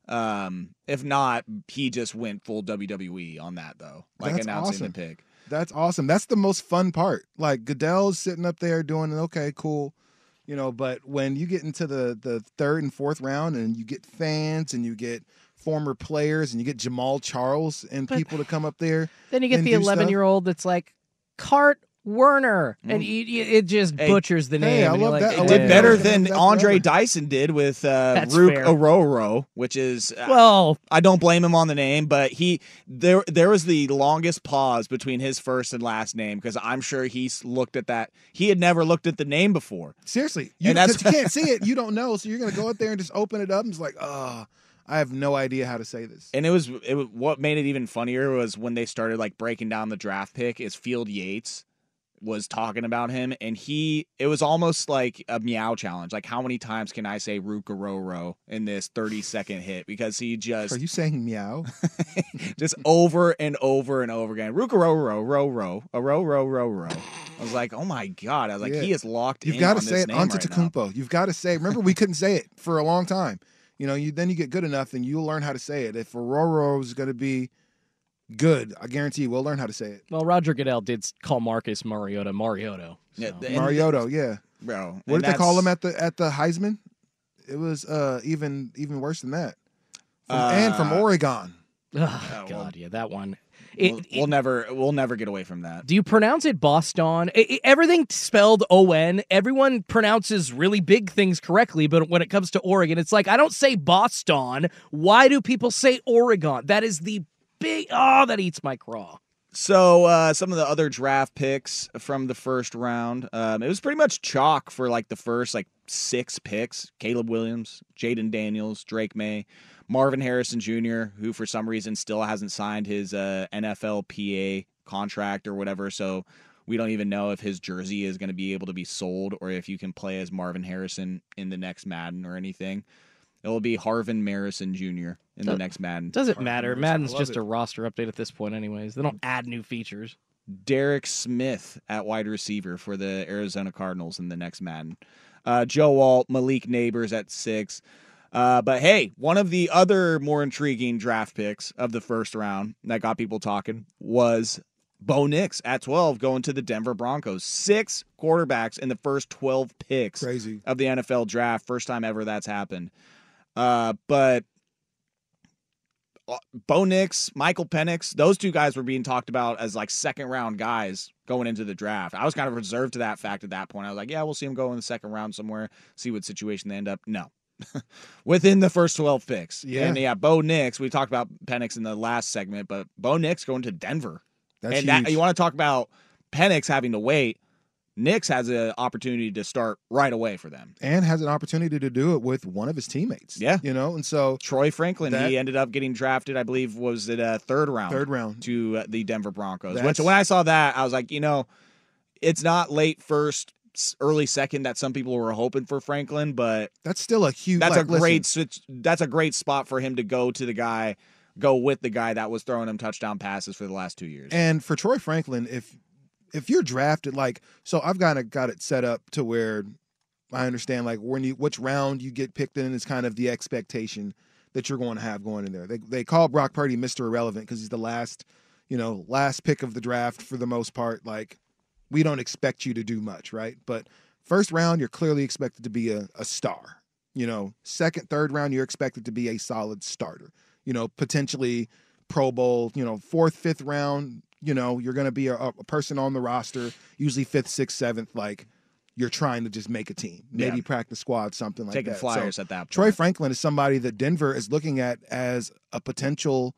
Um, if not, he just went full W W E on that, though, like That's announcing awesome. the pick. That's awesome. That's the most fun part. Like Goodell's sitting up there doing okay, cool, you know. But when you get into the the third and fourth round, and you get fans, and you get former players, and you get Jamal Charles and But- people to come up there, Then you get and the do stuff. eleven-year-old that's like, Cart Werner. And Mm. you, you, it just Hey, butchers the hey, name. I and you're love like, that. I It love did Yeah. better Yeah. than That's Andre forever. Dyson did with uh, That's Rook fair. Ororo, which is uh, Well, I don't blame him on the name, but he there there was the longest pause between his first and last name because I'm sure he's looked at that. He had never looked at the name before. seriously, you, And that's- 'cause you can't see it, you don't know, so you're gonna go up there and just open it up and it's like, oh, I have no idea how to say this. And it was it was, what made it even funnier was when they started like breaking down the draft pick is Field Yates was talking about him, and he it was almost like a meow challenge. Like, how many times can I say Rukaroro in this thirty second hit? Because he just Are you saying meow? just over and over and over again. Rukaroro, row, row, a row, row, row, row. I was like, oh my god! I was like, Yeah. he is locked You've in. got to on say this it name onto right now. Tecumpo. You've got to say. Remember, we couldn't say it for a long time. You know, you then you get good enough, and you'll learn how to say it. If Aurora is going to be good, I guarantee you, we'll learn how to say it. well, Roger Goodell did call Marcus Mariota Mariota. So. Yeah, and- Mariota, yeah. bro. What and did they call that's- him at the at the Heisman? It was uh, even even worse than that. From, Uh, and from Oregon. Oh, well, God, yeah, that one. It, We'll, we'll never we'll never get away from that. Do you pronounce it Boston? I- I- everything spelled O N. Everyone pronounces really big things correctly, but when it comes to Oregon, it's like, I don't say Boston. Why do people say Oregon? That is the big, oh, that eats my craw. So uh, some of the other draft picks from the first round, um, it was pretty much chalk for like the first like six picks. Caleb Williams, Jaden Daniels, Drake May, Marvin Harrison Junior, who for some reason still hasn't signed his uh, N F L P A contract or whatever. So we don't even know if his jersey is going to be able to be sold or if you can play as Marvin Harrison in the next Madden or anything. It will be Harvin Marison Junior in the next Madden. Doesn't Harvin matter. Marison, Madden's I love just it. a roster update at this point anyways. They don't add new features. Derek Smith at wide receiver for the Arizona Cardinals in the next Madden. Uh, Joe Walt, Malik Neighbors at six. Uh, but hey, one of the other more intriguing draft picks of the first round that got people talking was Bo Nix at twelve going to the Denver Broncos. Six quarterbacks in the first twelve picks Crazy. of the N F L draft. First time ever that's happened. Uh, but Bo Nix, Michael Penix, those two guys were being talked about as like second round guys going into the draft. I was kind of reserved to that fact at that point. I was like, yeah, we'll see them go in the second round somewhere, see what situation they end up. No. Within the first twelve picks. Yeah. And yeah, Bo Nix, we talked about Penix in the last segment, but Bo Nix going to Denver. That's and that, huge. you want to talk about Penix having to wait. Nix has an opportunity to start right away for them. And has an opportunity to do it with one of his teammates. Yeah. You know, and so Troy Franklin, that- he ended up getting drafted, I believe, was it a third round? Third round. To uh, the Denver Broncos. Which, That's- when I saw that, I was like, you know, it's not late first, s- early second that some people were hoping for Franklin, but that's still a huge that's like, a great listen, switch, that's a great spot for him to go to the guy, go with the guy that was throwing him touchdown passes for the last two years. And for Troy Franklin, if if you're drafted like so I've kind of got it set up to where I understand like when you which round you get picked in is kind of the expectation that you're going to have going in there. They they call Brock Purdy Mister Irrelevant because he's the last, you know, last pick of the draft for the most part. Like we don't expect you to do much, right? But first round, you're clearly expected to be a, a star. You know, second, third round, you're expected to be a solid starter. You know, potentially Pro Bowl, you know, fourth, fifth round, you know, you're going to be a, a person on the roster, usually fifth, sixth, seventh, like you're trying to just make a team, maybe Yeah. practice squad, something like Taking that. flyers So at that point. Troy Franklin is somebody that Denver is looking at as a potential,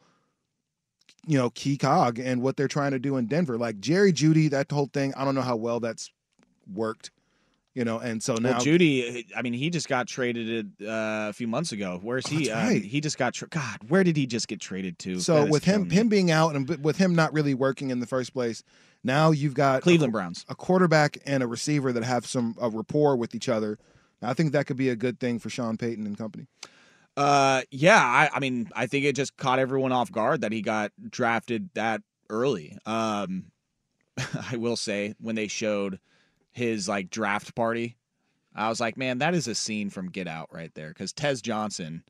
you know, key cog in what they're trying to do in Denver. Like Jerry Jeudy, that whole thing, I don't know how well that's worked. You know, and so now Well, Judy, I mean, he just got traded uh, a few months ago. Where's he? that's Um, right. he just got tra- God. Where did he just get traded to? So That is with him, killing me. him being out and with him not really working in the first place, now you've got Cleveland a, Browns, a quarterback and a receiver that have some a rapport with each other. Now, I think that could be a good thing for Sean Payton and company. Uh, yeah, I, I mean, I think it just caught everyone off guard that he got drafted that early. Um, I will say when they showed his like draft party, I was like, man, that is a scene from Get Out right there. Because Tez Johnson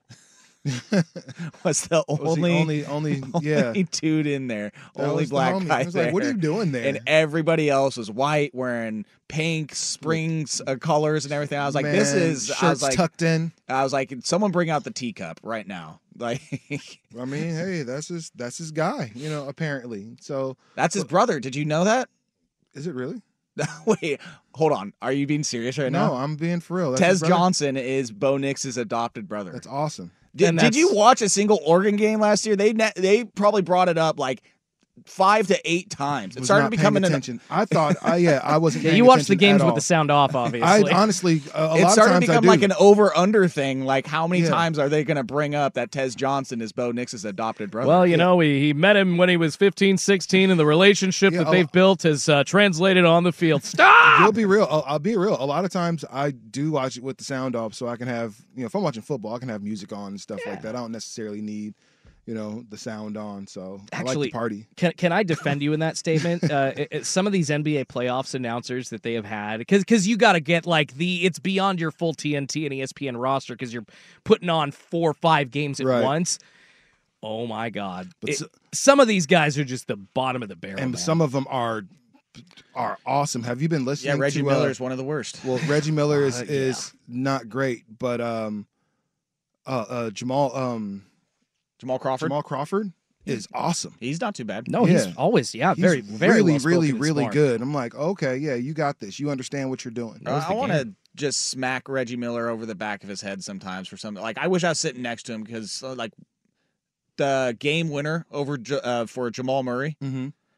was the Was the only, only, only, yeah, only dude in there, That only was the black homie. guy I was there. like, what are you doing there? And everybody else was white, wearing pink springs uh, colors and everything. I was like, this Man, is. I shirts was like, tucked in. I was like, someone bring out the teacup right now. Like, I mean, hey, that's his that's his guy, you know. Apparently, so that's his brother. Did you know that? is it really? Wait, hold on. Are you being serious right No, now? I'm being for real. That's Tez his brother? Johnson is Bo Nix's adopted brother. That's awesome. Did, And did you that's- watch a single Oregon game last year? They ne- they probably brought it up like five to eight times. It Was started not paying becoming an. attention. I thought, I yeah, I wasn't. Yeah, paying you watch the attention games at with all. the sound off, obviously. I honestly, a, a It lot of started to times I become do. like an over under thing. Like, how many Yeah. times are they going to bring up that Tez Johnson is Bo Nix's adopted brother? Well, you know, he, he met him when he was fifteen, sixteen, and the relationship Yeah, that a they've lo- built has uh, translated on the field. Stop! You'll be real. I'll, I'll be real. A lot of times I do watch it with the sound off, so I can have, you know, if I'm watching football, I can have music on and stuff like that. I don't necessarily need, you know, the sound on. So I like Actually, the party. Can can I defend you in that statement? Uh, it, it- some of these N B A playoffs announcers that they have had, because because you got to get like the it's beyond your full T N T and E S P N roster because you're putting on four or five games at Right. once. Oh my God! But It- so- some of these guys are just the bottom of the barrel. And man. some of them are are awesome. Have you been listening? yeah, Reggie to, Miller uh, is one of the worst. Well, Reggie Miller is Uh, yeah. is not great, but um, uh, uh Jamal um Jamal Crawford. Jamal Crawford is awesome. He's not too bad. no, he's yeah. always yeah, He's very very really, well-spoken really, and really smart. good. I'm like, okay, yeah, you got this. You understand what you're doing. Uh, Knows I the want to game. just smack Reggie Miller over the back of his head sometimes for something. Like, I wish I was sitting next to him because, uh, like, the game winner over J- uh, for Jamal Murray, Mm-hmm.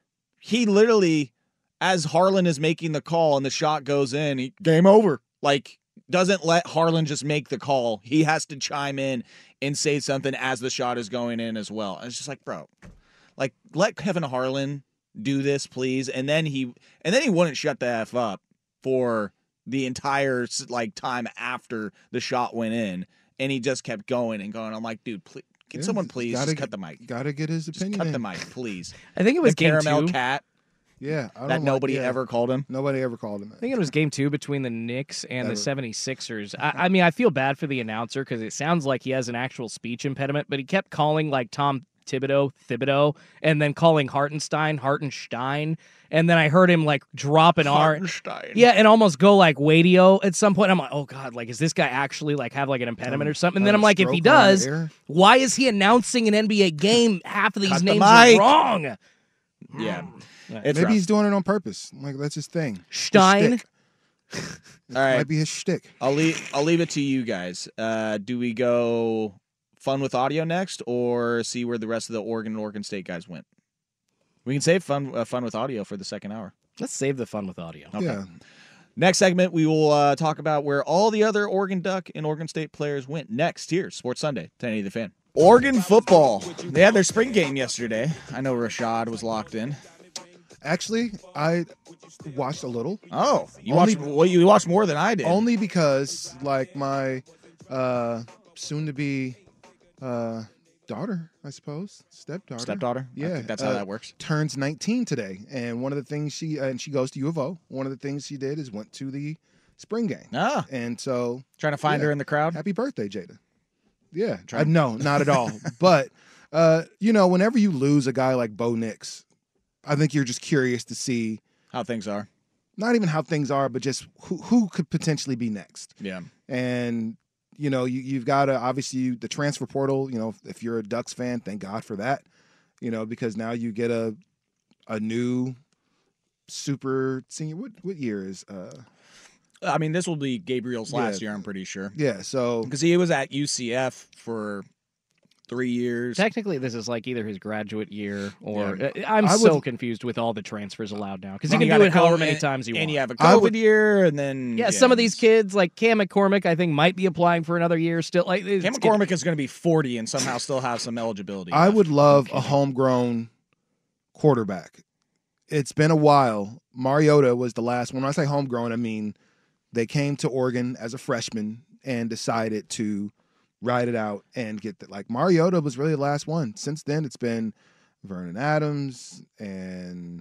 he literally, as Harlan is making the call and the shot goes in, he, game over. Like, doesn't let Harlan just make the call. He has to chime in and say something as the shot is going in as well. And it's just like, bro, like, let Kevin Harlan do this, please. And then he and then he wouldn't shut the F up for the entire like time after the shot went in. And he just kept going and going. I'm like, dude, please, can Yeah, someone please gotta just cut get- the mic? Gotta get his Just opinion. cut the in. mic, please. I think it was the game caramel two. cat Yeah, I don't that like- nobody yeah. ever called him. Nobody ever called him. I think it was game two between the Knicks and Ever. the seventy-sixers. I, I mean, I feel bad for the announcer because it sounds like he has an actual speech impediment, but he kept calling like Tom Thibodeau, Thibodeau, and then calling Hartenstein, Hartenstein. And then I heard him like drop an R. Hartenstein. Yeah, and almost go like Wadio at some point. I'm like, oh God, like, is this guy actually like have like an impediment or something? And then have I'm a like, if he stroke on the does, air? why is he announcing an N B A game? Half of these Cut the names are mic. wrong. Yeah. Yeah. It's Maybe rough. he's doing it on purpose. Like that's his thing. His Stein. shtick. It All right. might be his shtick. I'll leave I'll leave it to you guys. Uh, do we go fun with audio next or see where the rest of the Oregon and Oregon State guys went? We can save fun uh, fun with audio for the second hour. Let's save the fun with audio. Okay. Yeah. Next segment, we will uh, talk about where all the other Oregon Duck and Oregon State players went. Next here, Sports Sunday, ten eighty The Fan. Oregon football. They had their spring game yesterday. I know Rashad was locked in. Actually, I watched a little. Oh, you Only- watched well, you watched more than I did. Only because, like, my uh, soon-to-be uh, daughter, I suppose, stepdaughter. Stepdaughter? I Yeah, think that's how uh, that works. Turns nineteen today, and one of the things she uh, and she goes to U of O. One of the things she did is went to the spring game, Ah, and so trying to find yeah. her in the crowd. happy birthday, Jada. Yeah, Try- I, no, not at all. But uh, you know, whenever you lose a guy like Bo Nix, I think you're just curious to see How things are. not even how things are, but just who who could potentially be next. Yeah. And you know, you, you've got to obviously the transfer portal. You know, if you're a Ducks fan, thank God for that. You know, because now you get a a new super senior. What what year is? uh I mean, this will be Gabriel's last Yeah. year, I'm pretty sure. Yeah, so Because he was at U C F for three years. Technically, this is like either his graduate year or Yeah. uh, I'm I so would- confused with all the transfers allowed now because Well, you you can do gotta it however COVID- many times you and want. you have a I COVID would- year, and then yeah, some of these kids, like Cam McCormick, I think might be applying for another year still. Like it's Cam getting- McCormick is going to be forty and somehow still have some eligibility. I left. would love a homegrown quarterback. It's been a while. Mariota was the last one. When I say homegrown, I mean they came to Oregon as a freshman and decided to ride it out and get the, like Mariota was really the last one. Since then, it's been Vernon Adams and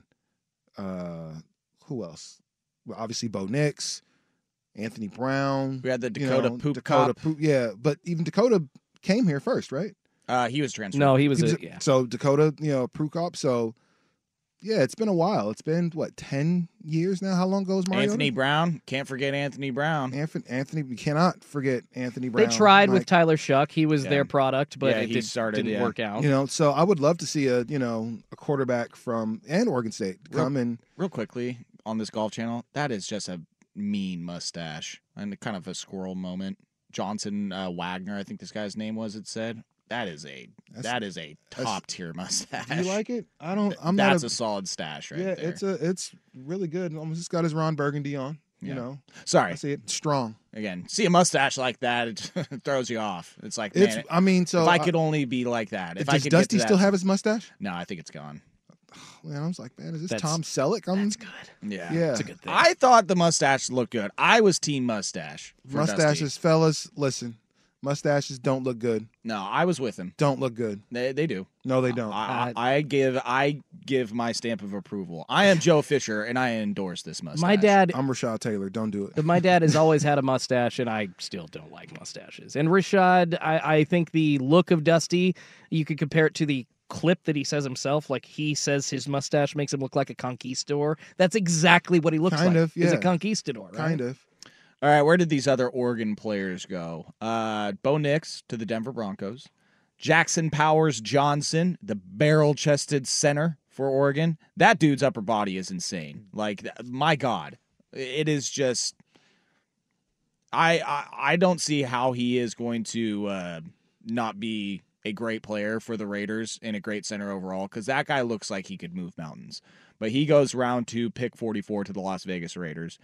uh, who else? Well, obviously Bo Nix, Anthony Brown. We had the you Dakota know, Poop Dakota Cop. Poop, yeah, but even Dakota came here first, right? Uh, he was transferred. No, he was, He was a, a- yeah. So Dakota, you know, Prukop. So yeah, it's been a while. It's been what ten years now. How long ago is Mariota? Anthony Brown. Can't forget Anthony Brown. Anthony, Anthony, we cannot forget Anthony Brown. They tried with Like, Tyler Shuck. He was Yeah. their product, but Yeah, it he did, started, didn't yeah. work out. you know. So I would love to see a you know a quarterback from and Oregon State come and Real quickly on this golf channel, that is just a mean mustache and kind of a squirrel moment. Johnson uh, Wagner, I think this guy's name was. It said that is a That's- that is a top tier mustache. do you like it? I don't. I'm That's not a, solid stash right yeah. there. It's a it's really good. Almost just got his Ron Burgundy on. You Yeah. know, Sorry. I see it strong. Again, see a mustache like that, it throws you off. It's like, It's. man, I mean, so if I could only be like that. If I does could Dusty get to still that, have his mustache? No, I think it's gone. Man, I was like, man, is this That's- Tom Selleck? I'm, That's good. Yeah. Yeah. That's a good thing. I thought the mustache looked good. I was team mustache. for mustaches, Dusty. fellas. Listen, mustaches don't look good. No, I was with him. Don't look good. They they do. No, they don't. I, I, I give I give my stamp of approval. I am Joe Fisher, and I endorse this mustache. My dad, I'm Rashad Taylor. Don't do it. my dad has always had a mustache, and I still don't like mustaches. And Rashad, I, I think the look of Dusty, you could compare it to the clip that he says himself. Like he says his mustache makes him look like a conquistador. That's exactly what he looks Kind like. of, He's a yeah. conquistador, right? Kind of. All right, where did these other Oregon players go? Uh, Bo Nix to the Denver Broncos. Jackson Powers Johnson, the barrel-chested center for Oregon. That dude's upper body is insane. Like, th- my God, it is just. I I, I don't see how he is going to uh, not be a great player for the Raiders and a great center overall because that guy looks like he could move mountains. But he goes round two, pick forty-four to the Las Vegas Raiders.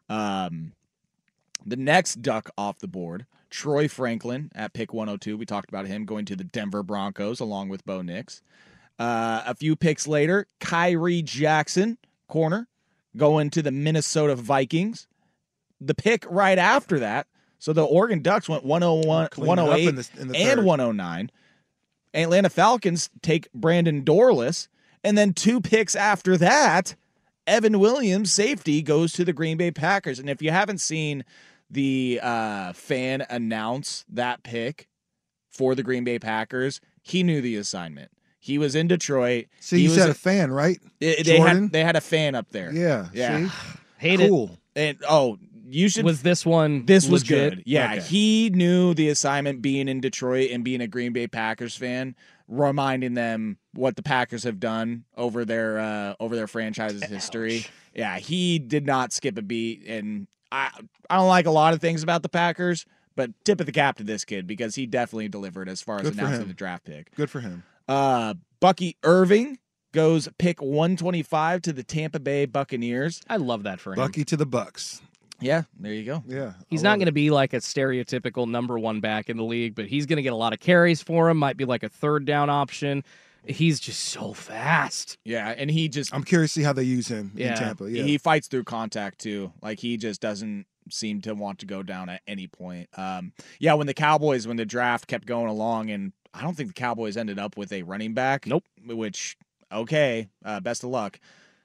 Um, the next Duck off the board, Troy Franklin at pick one oh two. We talked about him going to the Denver Broncos along with Bo Nix. Uh, a few picks later, Kyrie Jackson, corner, going to the Minnesota Vikings. The pick right after that, so the Oregon Ducks went one oh one, one oh eight, in the, in the and third. one oh nine. Atlanta Falcons take Brandon Dorless, and then two picks after that, Evan Williams, safety, goes to the Green Bay Packers. And if you haven't seen the uh, fan announce that pick for the Green Bay Packers, he knew the assignment. He was in Detroit. See, he you was said a, a fan, right? It, they Jordan? had they had a fan up there. Yeah. Yeah. See? Hate cool. it. And oh, you should. Was this one? This was legit? good. Yeah, Okay. he knew the assignment being in Detroit and being a Green Bay Packers fan, reminding them what the Packers have done over their uh, over their franchise's history. Yeah, he did not skip a beat, and I I don't like a lot of things about the Packers, but tip of the cap to this kid because he definitely delivered as far as Good for announcing him. the draft pick. Good for him. Uh, Bucky Irving goes pick one twenty-five to the Tampa Bay Buccaneers. I love that for him. Bucky to the Bucks. Yeah, there you go. Yeah. He's not going to be like a stereotypical number one back in the league, but he's going to get a lot of carries for him. Might be like a third down option. He's just so fast. Yeah, and he just I'm curious to see how they use him Yeah. in Tampa. Yeah. he fights through contact too. Like he just doesn't seem to want to go down at any point. Um, yeah, when the Cowboys, when the draft kept going along, and I don't think the Cowboys ended up with a running back. Nope. Which okay, uh, best of luck.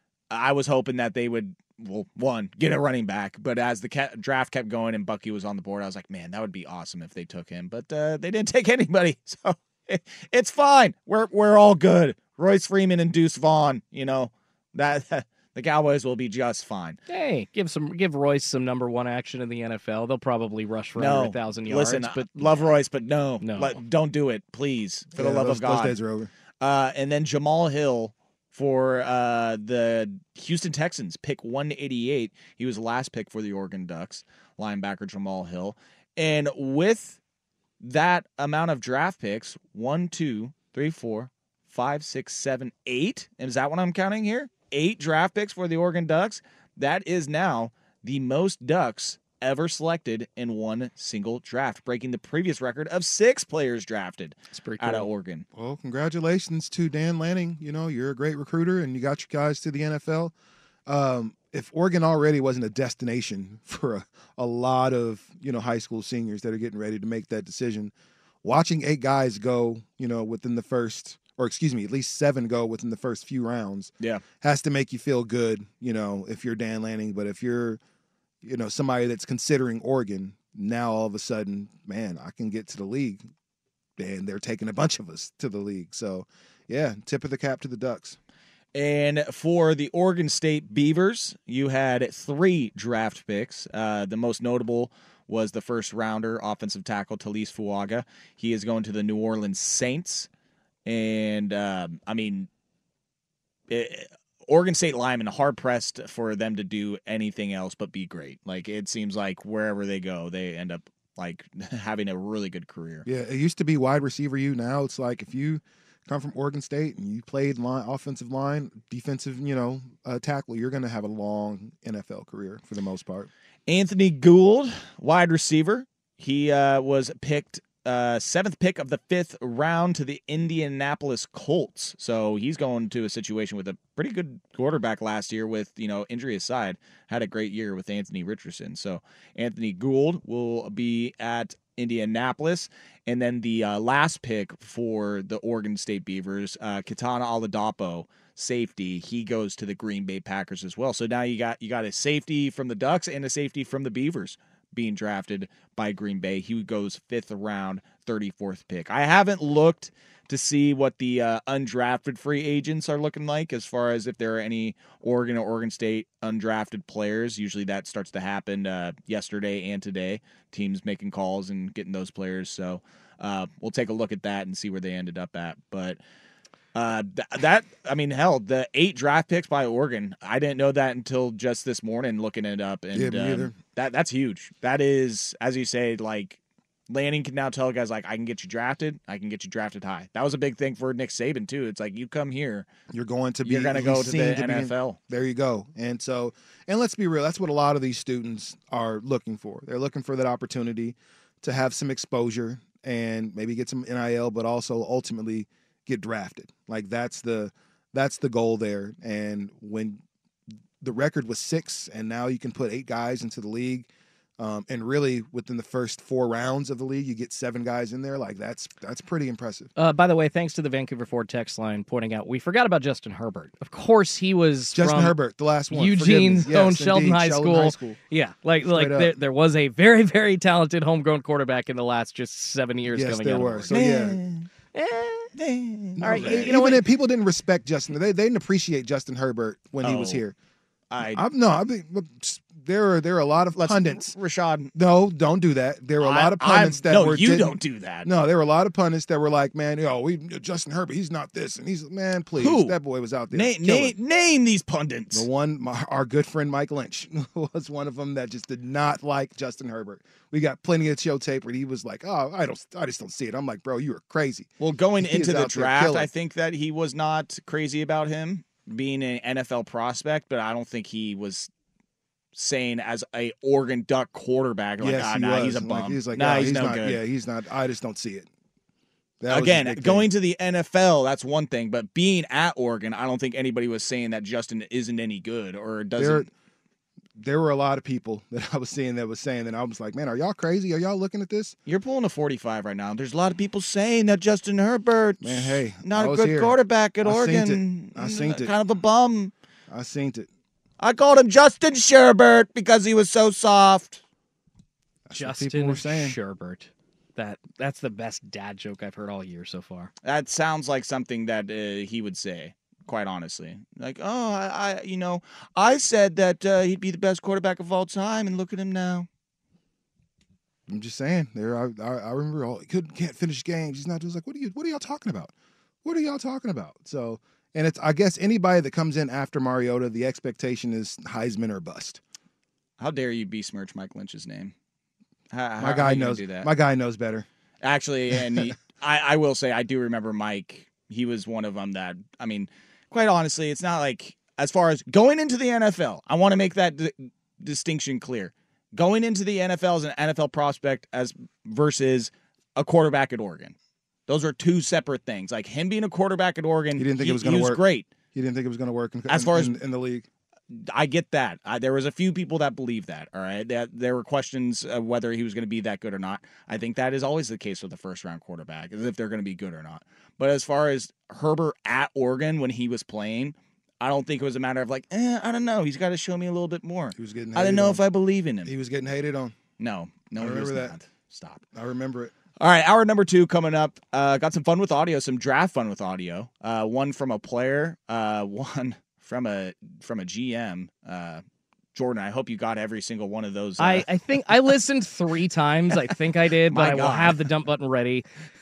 I was hoping that they would. Well, one, get a running back. But as the ca- draft kept going and Bucky was on the board, I was like, man, that would be awesome if they took him. But uh, they didn't take anybody. So it, it's fine. We're we're all good. Royce Freeman and Deuce Vaughn, you know, that the Cowboys will be just fine. Hey, give some give Royce some number one action in the N F L. They'll probably rush for No. under a thousand yards. Listen, but love Royce, but no. No. Let- don't do it, please, for Yeah, the love those, of God. Those days are over. Uh, and then Jamal Hill for uh, the Houston Texans, pick one eighty-eight. He was the last pick for the Oregon Ducks, linebacker Jamal Hill. And with that amount of draft picks, one, two, three, four, five, six, seven, eight. And is that what I'm counting here? Eight draft picks for the Oregon Ducks. That is now the most Ducks ever selected in one single draft, breaking the previous record of six players drafted it's pretty out cool. of Oregon. Well, congratulations to Dan Lanning. You know, you're a great recruiter, and you got your guys to the N F L. Um, if Oregon already wasn't a destination for a, a lot of, you know, high school seniors that are getting ready to make that decision, watching eight guys go, you know, within the first, or excuse me, at least seven go within the first few rounds, Yeah. has to make you feel good, you know, if you're Dan Lanning. But if you're, you know, somebody that's considering Oregon, now all of a sudden, man, I can get to the league. And they're taking a bunch of us to the league. So, yeah, tip of the cap to the Ducks. And for the Oregon State Beavers, you had three draft picks. Uh, the most notable was the first rounder, offensive tackle Talise Fuaga. He is going to the New Orleans Saints. And, um, I mean, it, Oregon State linemen, hard-pressed for them to do anything else but be great. Like, it seems like wherever they go, they end up, like, having a really good career. Yeah, it used to be wide receiver you. Now it's like if you come from Oregon State and you played line, offensive line, defensive, you know, uh, tackle, you're going to have a long N F L career for the most part. Anthony Gould, wide receiver. He uh, was picked uh, seventh pick of the fifth round to the Indianapolis Colts. So he's going to a situation with a pretty good quarterback last year with, you know, injury aside, had a great year with Anthony Richardson. So Anthony Gould will be at Indianapolis. And then the uh, last pick for the Oregon State Beavers, uh, Kitana Oladapo, safety, he goes to the Green Bay Packers as well. So now you got you got a safety from the Ducks and a safety from the Beavers being drafted by Green Bay. He goes fifth round, thirty-fourth pick. I haven't looked to see what the uh, undrafted free agents are looking like as far as if there are any Oregon or Oregon State undrafted players. Usually that starts to happen uh, yesterday and today. Teams making calls and getting those players. So uh, we'll take a look at that and see where they ended up at. But Uh, th- that, I mean, hell, the eight draft picks by Oregon, I didn't know that until just this morning looking it up. And Yeah, me um, either. that that's huge. That is, as you say, like Lanning can now tell guys like, I can get you drafted. I can get you drafted high. That was a big thing for Nick Saban too. It's like, you come here, you're going to be, you're going to go to the to N F L. In, there you go. And so, and let's be real. That's what a lot of these students are looking for. They're looking for that opportunity to have some exposure and maybe get some N I L, but also ultimately get drafted. Like that's the, that's the goal there. And when the record was six and now you can put eight guys into the league, Um, and really, within the first four rounds of the league, you get seven guys in there. Like that's that's pretty impressive. Uh, by the way, thanks to the Vancouver Ford text line pointing out, we forgot about Justin Herbert. Of course, he was Justin from Herbert, the last one. Eugene's yes, own Sheldon, High, Sheldon School. High School. Yeah, like Straight like there, there was a very very talented homegrown quarterback in the last just seven years. Yes, coming there out were. Of so yeah. Eh, No, all right, man. you Even know what? if people didn't respect Justin, they, they didn't appreciate Justin Herbert when he was Oh, here. I, I'm, no, I mean, there are there are a lot of let's, pundits. Rashad. No, don't do that. There were a I- lot of pundits I'm- that no, were. you didn't- don't do that. No, there were a lot of pundits that were like, man, yo, we Justin Herbert, he's not this, and he's man, please, Who? that boy was out there. Na- killing. na- name these pundits. The one, my, our good friend Mike Lynch was one of them that just did not like Justin Herbert. We got plenty of show tape where he was like, "Oh, I don't, I just don't see it." I'm like, "Bro, you are crazy." Well, going He is into the out there draft, killing. I think that he was not crazy about him being an N F L prospect, but I don't think he was saying as a Oregon Duck quarterback, like, yes, ah, he nah, was. he's a Like, bum. he's like, nah, "Oh, he's, no not, good. Yeah, he's not. I just don't see it. That was his Again, big thing. going to the N F L, that's one thing, but being at Oregon, I don't think anybody was saying that Justin isn't any good or doesn't. There, there were a lot of people that I was seeing that was saying that. I was like, man, are y'all crazy? Are y'all looking at this? You're pulling a forty-five right now. There's a lot of people saying that Justin Herbert, Man, hey, not I a was good here. quarterback at I seen Oregon. it. I seen it. Kind of a bum. I seen it. I called him Justin Sherbert because he was so soft. That's what Justin people were saying. Sherbert. That that's the best dad joke I've heard all year so far. That sounds like something that uh, he would say, quite honestly. Like, oh, I, I you know, I said that uh, he'd be the best quarterback of all time, and look at him now. I'm just saying. There, I, I, I remember all couldn't can't finish games. He's not just like, what are you? What are y'all talking about? What are y'all talking about? So, and it's I guess anybody that comes in after Mariota, the expectation is Heisman or bust. How dare you besmirch Mike Lynch's name? How, My how, guy how you gonna knows. do that? My guy knows better. Actually, and he, I, I will say, I do remember Mike. He was one of them that, I mean, quite honestly, it's not like, as far as going into the N F L, I want to make that d- distinction clear. Going into the N F L as an N F L prospect as versus a quarterback at Oregon. Those are two separate things. Like him being a quarterback at Oregon, He didn't think he, it was going he to was work. great. He didn't think it was going to work in, As far as- in, in the league. I get that. I, there was a few people that believed that. All right, that there were questions of whether he was going to be that good or not. I think that is always the case with the first round quarterback, is if they're going to be good or not. But as far as Herbert at Oregon when he was playing, I don't think it was a matter of like, eh, I don't know. He's got to show me a little bit more. He was getting. I don't hated know on. if I believe in him. He was getting hated on. No, no, I he was remember that. not. Stop. I remember it. All right, hour number two coming up. Uh, got some fun with audio, some draft fun with audio. Uh, one from a player, uh, one from a from a G M. Uh, Jordan, I hope you got every single one of those. Uh, I, I think I listened three times. I think I did, but My I will God. have the dump button ready.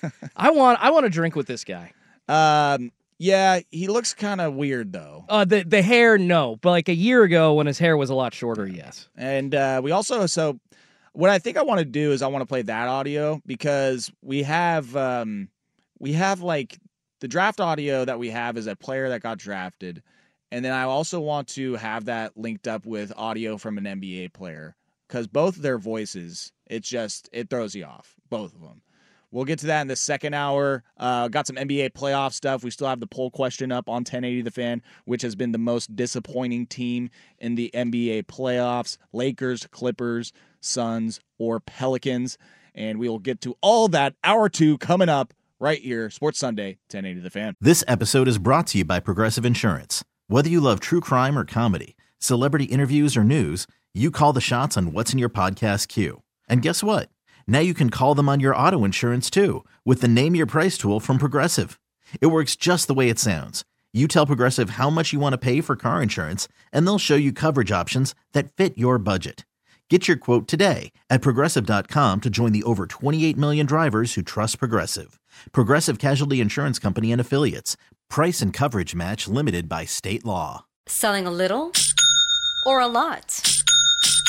I want I want to drink with this guy. um, yeah, he looks kind of weird though. Uh, the the hair, no, but like a year ago when his hair was a lot shorter, yes. And uh, we also so what I think I want to do is I want to play that audio because we have um, we have like the draft audio that we have is a player that got drafted. And then I also want to have that linked up with audio from an N B A player because both of their voices, it's just, it throws you off, both of them. We'll get to that in the second hour. Uh, got some N B A playoff stuff. We still have the poll question up on ten eighty The Fan, which has been the most disappointing team in the N B A playoffs. Lakers, Clippers, Suns, or Pelicans. And we will get to all that. Hour two coming up right here. Sports Sunday, ten eighty The Fan. This episode is brought to you by Progressive Insurance. Whether you love true crime or comedy, celebrity interviews or news, you call the shots on what's in your podcast queue. And guess what? Now you can call them on your auto insurance too with the Name Your Price tool from Progressive. It works just the way it sounds. You tell Progressive how much you want to pay for car insurance, and they'll show you coverage options that fit your budget. Get your quote today at Progressive dot com to join the over twenty-eight million drivers who trust Progressive. Progressive Casualty Insurance Company and Affiliates. Price and coverage match limited by state law. Selling a little or a lot?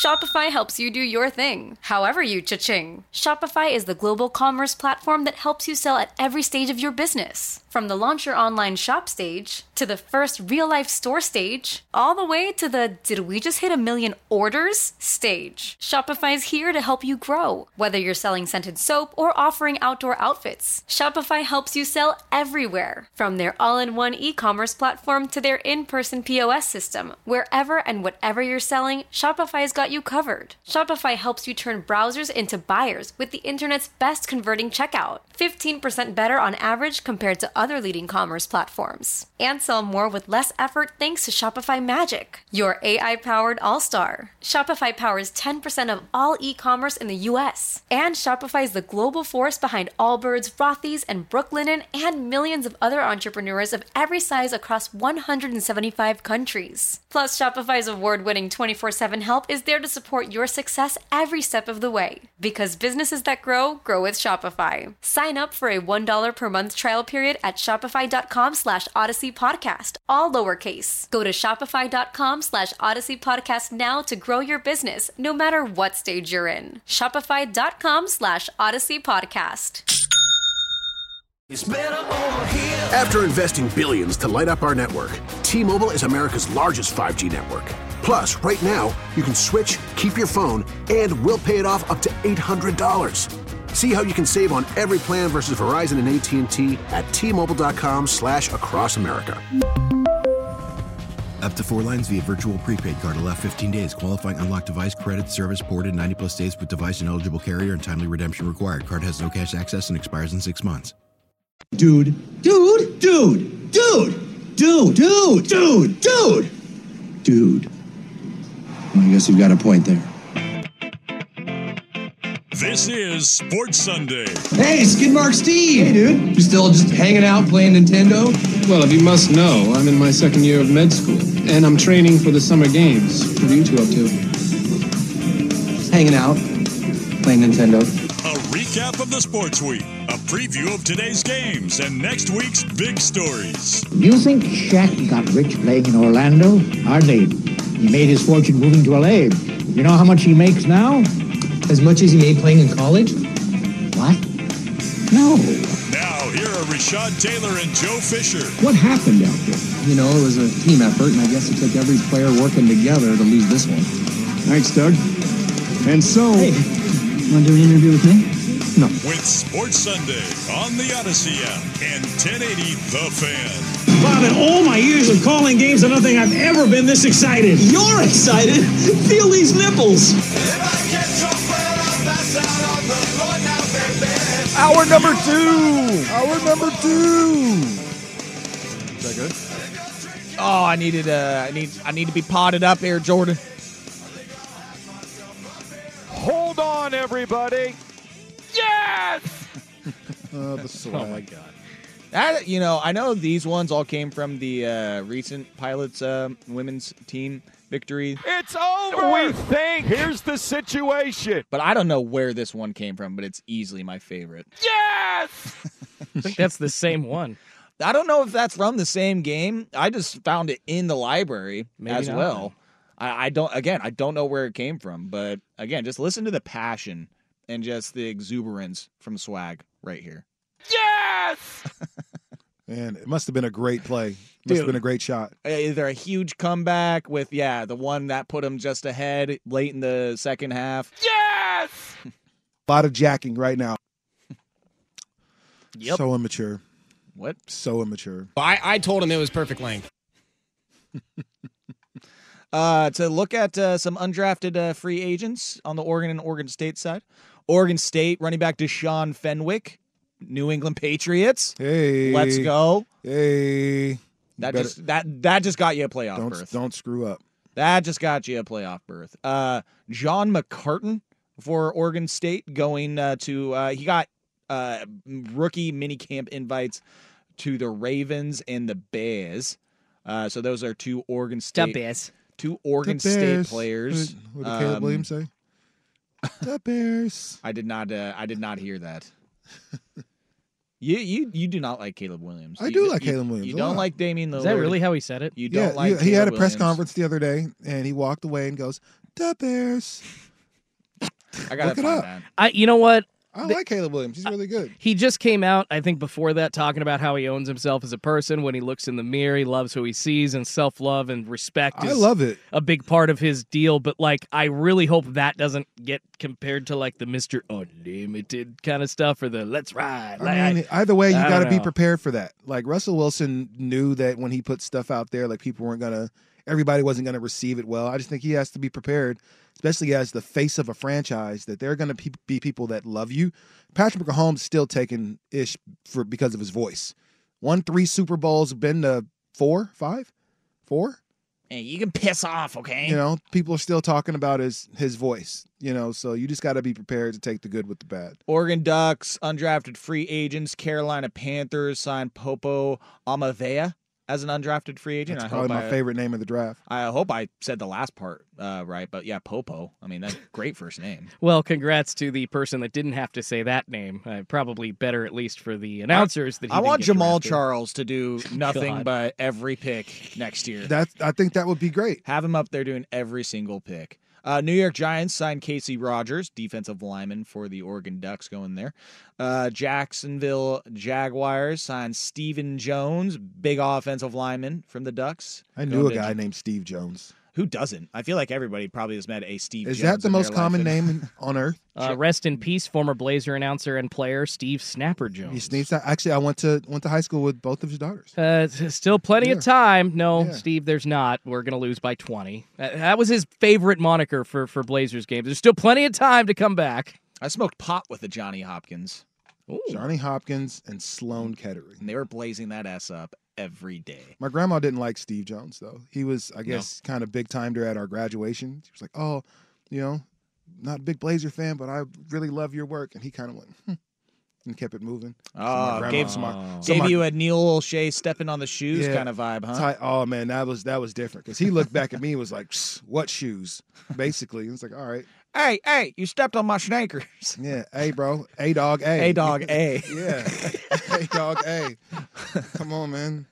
Shopify helps you do your thing, however you cha-ching. Shopify is the global commerce platform that helps you sell at every stage of your business. From the launch your online shop stage, to the first real-life store stage, all the way to the did we just hit a million orders stage. Shopify's here to help you grow. Whether you're selling scented soap or offering outdoor outfits, Shopify helps you sell everywhere. From their all-in-one e-commerce platform to their in-person P O S system, wherever and whatever you're selling, Shopify's got you covered. Shopify helps you turn browsers into buyers with the internet's best converting checkout. fifteen percent better on average compared to other leading commerce platforms. And sell more with less effort thanks to Shopify Magic, your A I-powered all-star. Shopify powers ten percent of all e-commerce in the U S. And Shopify is the global force behind Allbirds, Rothy's, and Brooklinen, and millions of other entrepreneurs of every size across one hundred seventy-five countries. Plus, Shopify's award-winning twenty-four seven help is there to support your success every step of the way. Because businesses that grow, grow with Shopify. Sign up for a one dollar per month trial period at shopify.com slash Odyssey Podcast, all lowercase. Go to shopify.com slash Odyssey Podcast now to grow your business, no matter what stage you're in. Shopify.com slash Odyssey Podcast. After investing billions to light up our network, T-Mobile is America's largest five G network. Plus, right now, you can switch, keep your phone, and we'll pay it off up to eight hundred dollars. See how you can save on every plan versus Verizon and A T and T at T-Mobile.com slash across America. Up to four lines via virtual prepaid card. Allow fifteen days. Qualifying unlocked device credit service ported ninety plus days with device and eligible carrier and timely redemption required. Card has no cash access and expires in six months. Dude, dude, dude, dude, dude, dude, dude, dude, dude. Well, I guess you've got a point there. This is Sports Sunday. Hey, Skidmark Steve. Hey, dude. You still just hanging out playing Nintendo? Well, if you must know, I'm in my second year of med school, and I'm training for the summer games. What are you two up to? Just hanging out, playing Nintendo. A recap of the sports week, a preview of today's games, and next week's big stories. You think Shaq got rich playing in Orlando? Hardly. He made his fortune moving to L A. You know how much he makes now? As much as he made playing in college? What? No. Now, here are Rashad Taylor and Joe Fisher. What happened out there? You know, it was a team effort, and I guess it took every player working together to lose this one. Thanks, Doug. And so... Hey, want to do an interview with me? No. With Sports Sunday on the Odyssey app and ten eighty The Fan. Bob, in all my years of calling games, I don't think I've ever been this excited. You're excited? Feel these nipples. Hour number two. Hour number two. Is that good? Oh, I needed. Uh, I need. I need to be potted up here, Jordan. Hold on, everybody. Yes. uh, the swag. Oh my god. That, you know, I know these ones all came from the uh, recent Pilots uh, women's team victory. It's over. We think. Here's the situation. But I don't know where this one came from, but it's easily my favorite. Yes. I think that's the same one. I don't know if that's from the same game. I just found it in the library Maybe as not. well. I, I don't. Again, I don't know where it came from, but again, just listen to the passion and just the exuberance from Swag right here. Yes. Man, it must have been a great play. Must Dude. have been a great shot. Either a huge comeback with, yeah, the one that put him just ahead late in the second half. Yes. A lot of jacking right now. Yep. So immature. What? So immature. I, I told him it was perfect length. uh, to look at uh, some undrafted uh, free agents on the Oregon and Oregon State side. Oregon State running back Deshaun Fenwick, New England Patriots. Hey, let's go. Hey, that better, just that that just got you a playoff don't, berth. Don't screw up. That just got you a playoff berth. Uh, John McCartan for Oregon State going uh, to uh, he got uh, rookie minicamp invites to the Ravens and the Bears. Uh, so those are two Oregon State The Bears. two Oregon The State Bears. players. What did, what did Caleb Um, Williams say? The Bears. I did not. Uh, I did not hear that. you you you do not like Caleb Williams. I You do d- like you, Caleb Williams You a don't lot. like Damian Lillard. Is that really how he said it? You Yeah, don't like. he, he had a Caleb press Williams. conference the other day, and he walked away and goes, the Bears. I gotta Look it find up. that. I, you know what? I The- like Caleb Williams. He's really good. He just came out, I think, before that, talking about how he owns himself as a person. When he looks in the mirror, he loves who he sees, and self-love and respect I is love it. a big part of his deal. But, like, I really hope that doesn't get compared to, like, the Mister Unlimited kind of stuff or the let's ride. Like, I mean, either way, you I got to don't be know. prepared for that. Like Russell Wilson knew that when he put stuff out there, like people weren't gonna, everybody wasn't gonna receive it well. I just think he has to be prepared, especially as the face of a franchise, that there are gonna pe- be people that love you. Patrick Mahomes still taking ish for because of his voice. Won three Super Bowls, been to four, five, four. Hey, you can piss off, okay? You know, people are still talking about his his voice. You know, so you just got to be prepared to take the good with the bad. Oregon Ducks, undrafted free agents. Carolina Panthers signed Popo Amavea as an undrafted free agent. That's I probably hope my I, favorite name of the draft. I hope I said the last part uh, right, but yeah, Popo. I mean, that's a great first name. Well, congrats to the person that didn't have to say that name. Uh, probably better, at least for the announcers. That he I didn't want get Jamal drafted. Charles to do nothing God. but every pick next year. That I think that would be great. Have him up there doing every single pick. Uh, New York Giants signed Casey Rogers, defensive lineman for the Oregon Ducks, going there. Uh, Jacksonville Jaguars signed Stephen Jones, big offensive lineman from the Ducks. I Going knew a to- guy named Steve Jones. Who doesn't? I feel like everybody probably has met a Steve Is Jones that the in most their common life. name in- on earth? Uh, rest in peace, former Blazer announcer and player Steve Snapper He Jones. sneezed. Actually, I went to went to high school with both of his daughters. Uh, it's still plenty Yeah. of time. No, Yeah. Steve, there's not. We're going to lose by twenty. Uh, that was his favorite moniker for, for Blazers games. There's still plenty of time to come back. I smoked pot with the Johnny Hopkins. Ooh. Johnny Hopkins and Sloan Kettering. And they were blazing that ass up every day. My grandma didn't like Steve Jones though. He was, I guess, kind of big timed her at our graduation. She was like, "Oh, you know, not a big Blazer fan, but I really love your work." And he kind of went hmm, and kept it moving. So my Oh, grandma- gave, so my- so gave my- you a Neil O'Shea stepping on the shoes Yeah. kind of vibe, huh? Ty- oh man, that was that was different because he looked back at me and was like, "Psst, "What shoes?" Basically, it's like, "All right, Hey, hey, you stepped on my sneakers. yeah, hey, bro, a dog, a, A dog, A. yeah, a dog, a. Come on, man."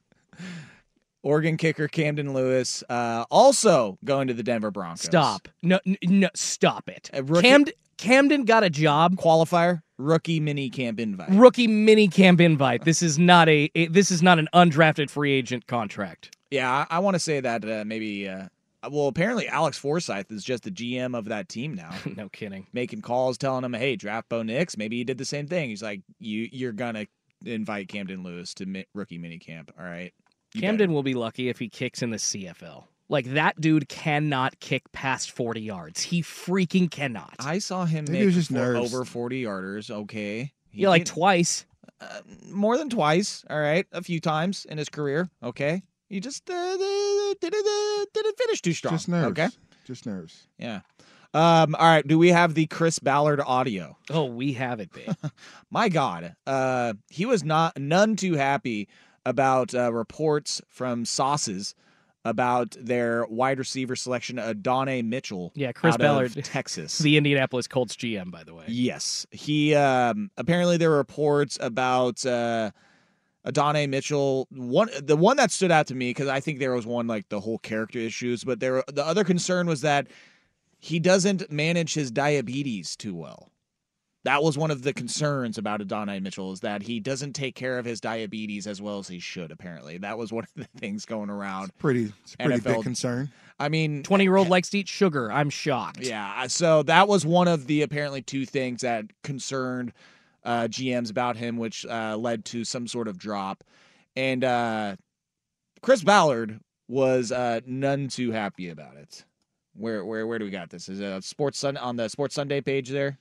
Oregon kicker Camden Lewis uh, also going to the Denver Broncos. Stop. No, n- no, stop it. A rookie- Camden, Camden got a job. Qualifier, rookie mini camp invite. Rookie mini camp invite. This is not a, a this is not an undrafted free agent contract. Yeah, I, I want to say that uh, maybe. Uh, well, apparently Alex Forsythe is just the G M of that team now. No kidding. Making calls, telling him, "Hey, draft Bo Nix." Maybe he did the same thing. He's like, "You, you're gonna invite Camden Lewis to mi- rookie mini camp, all right?" You Camden better. will be lucky if he kicks in the C F L. Like, that dude cannot kick past forty yards. He freaking cannot. I saw him Maybe it make was just four- nerves. over forty yarders. Okay, He yeah, like can- twice. uh, more than twice. All right, a few times in his career. Okay, he just uh, didn't uh, didn't finish too strong. Just nerves. Okay, Just nerves. yeah. Um, all right. Do we have the Chris Ballard audio? Oh, we have it, babe. My God, uh, he was not none too happy about uh, reports from Sauces about their wide receiver selection, Adonai Mitchell. Yeah, Chris out Ballard, of Texas. the Indianapolis Colts G M, by the way. Yes, he um, apparently there were reports about uh, Adonai Mitchell. One, the one that stood out to me because I think there was one like the whole character issues, but there the other concern was that he doesn't manage his diabetes too well. That was one of the concerns about Adonai Mitchell, is that he doesn't take care of his diabetes as well as he should, apparently. That was one of the things going around. Pretty, it's a pretty N F L. big concern. I mean, twenty-year-old likes to eat sugar. I'm shocked. yeah, so that was one of the apparently two things that concerned uh, G Ms about him, which uh, led to some sort of drop. And uh, Chris Ballard was uh, none too happy about it. Where where where do we got this? Is it a Sports Sun on the Sports Sunday page there?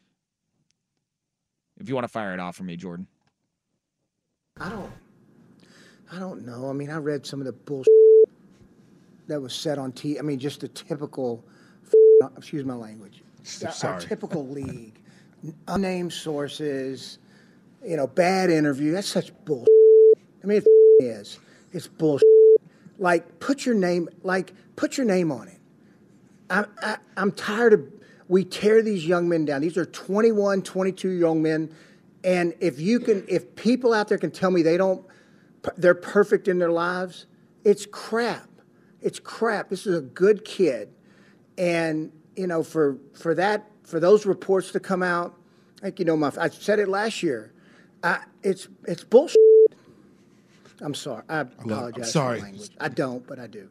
If you want to fire it off for me, Jordan. I don't, I don't know. I mean, I read some of the bullshit that was said on T V. I mean, just the typical, excuse my language, our Sorry. typical league, unnamed sources, you know, bad interview. That's such bullshit. I mean, it is. It's bullshit. Like, put your name, like, put your name on it. I, I, I'm tired of, we tear these young men down. These are twenty-one, twenty-two young men. And if you can, if people out there can tell me they don't, they're perfect in their lives, it's crap. It's crap. This is a good kid. And you know, for for that for those reports to come out, like you know, my I said it last year. I, it's it's bullshit. I'm sorry. I apologize I'm sorry. for the language. I don't, but I do.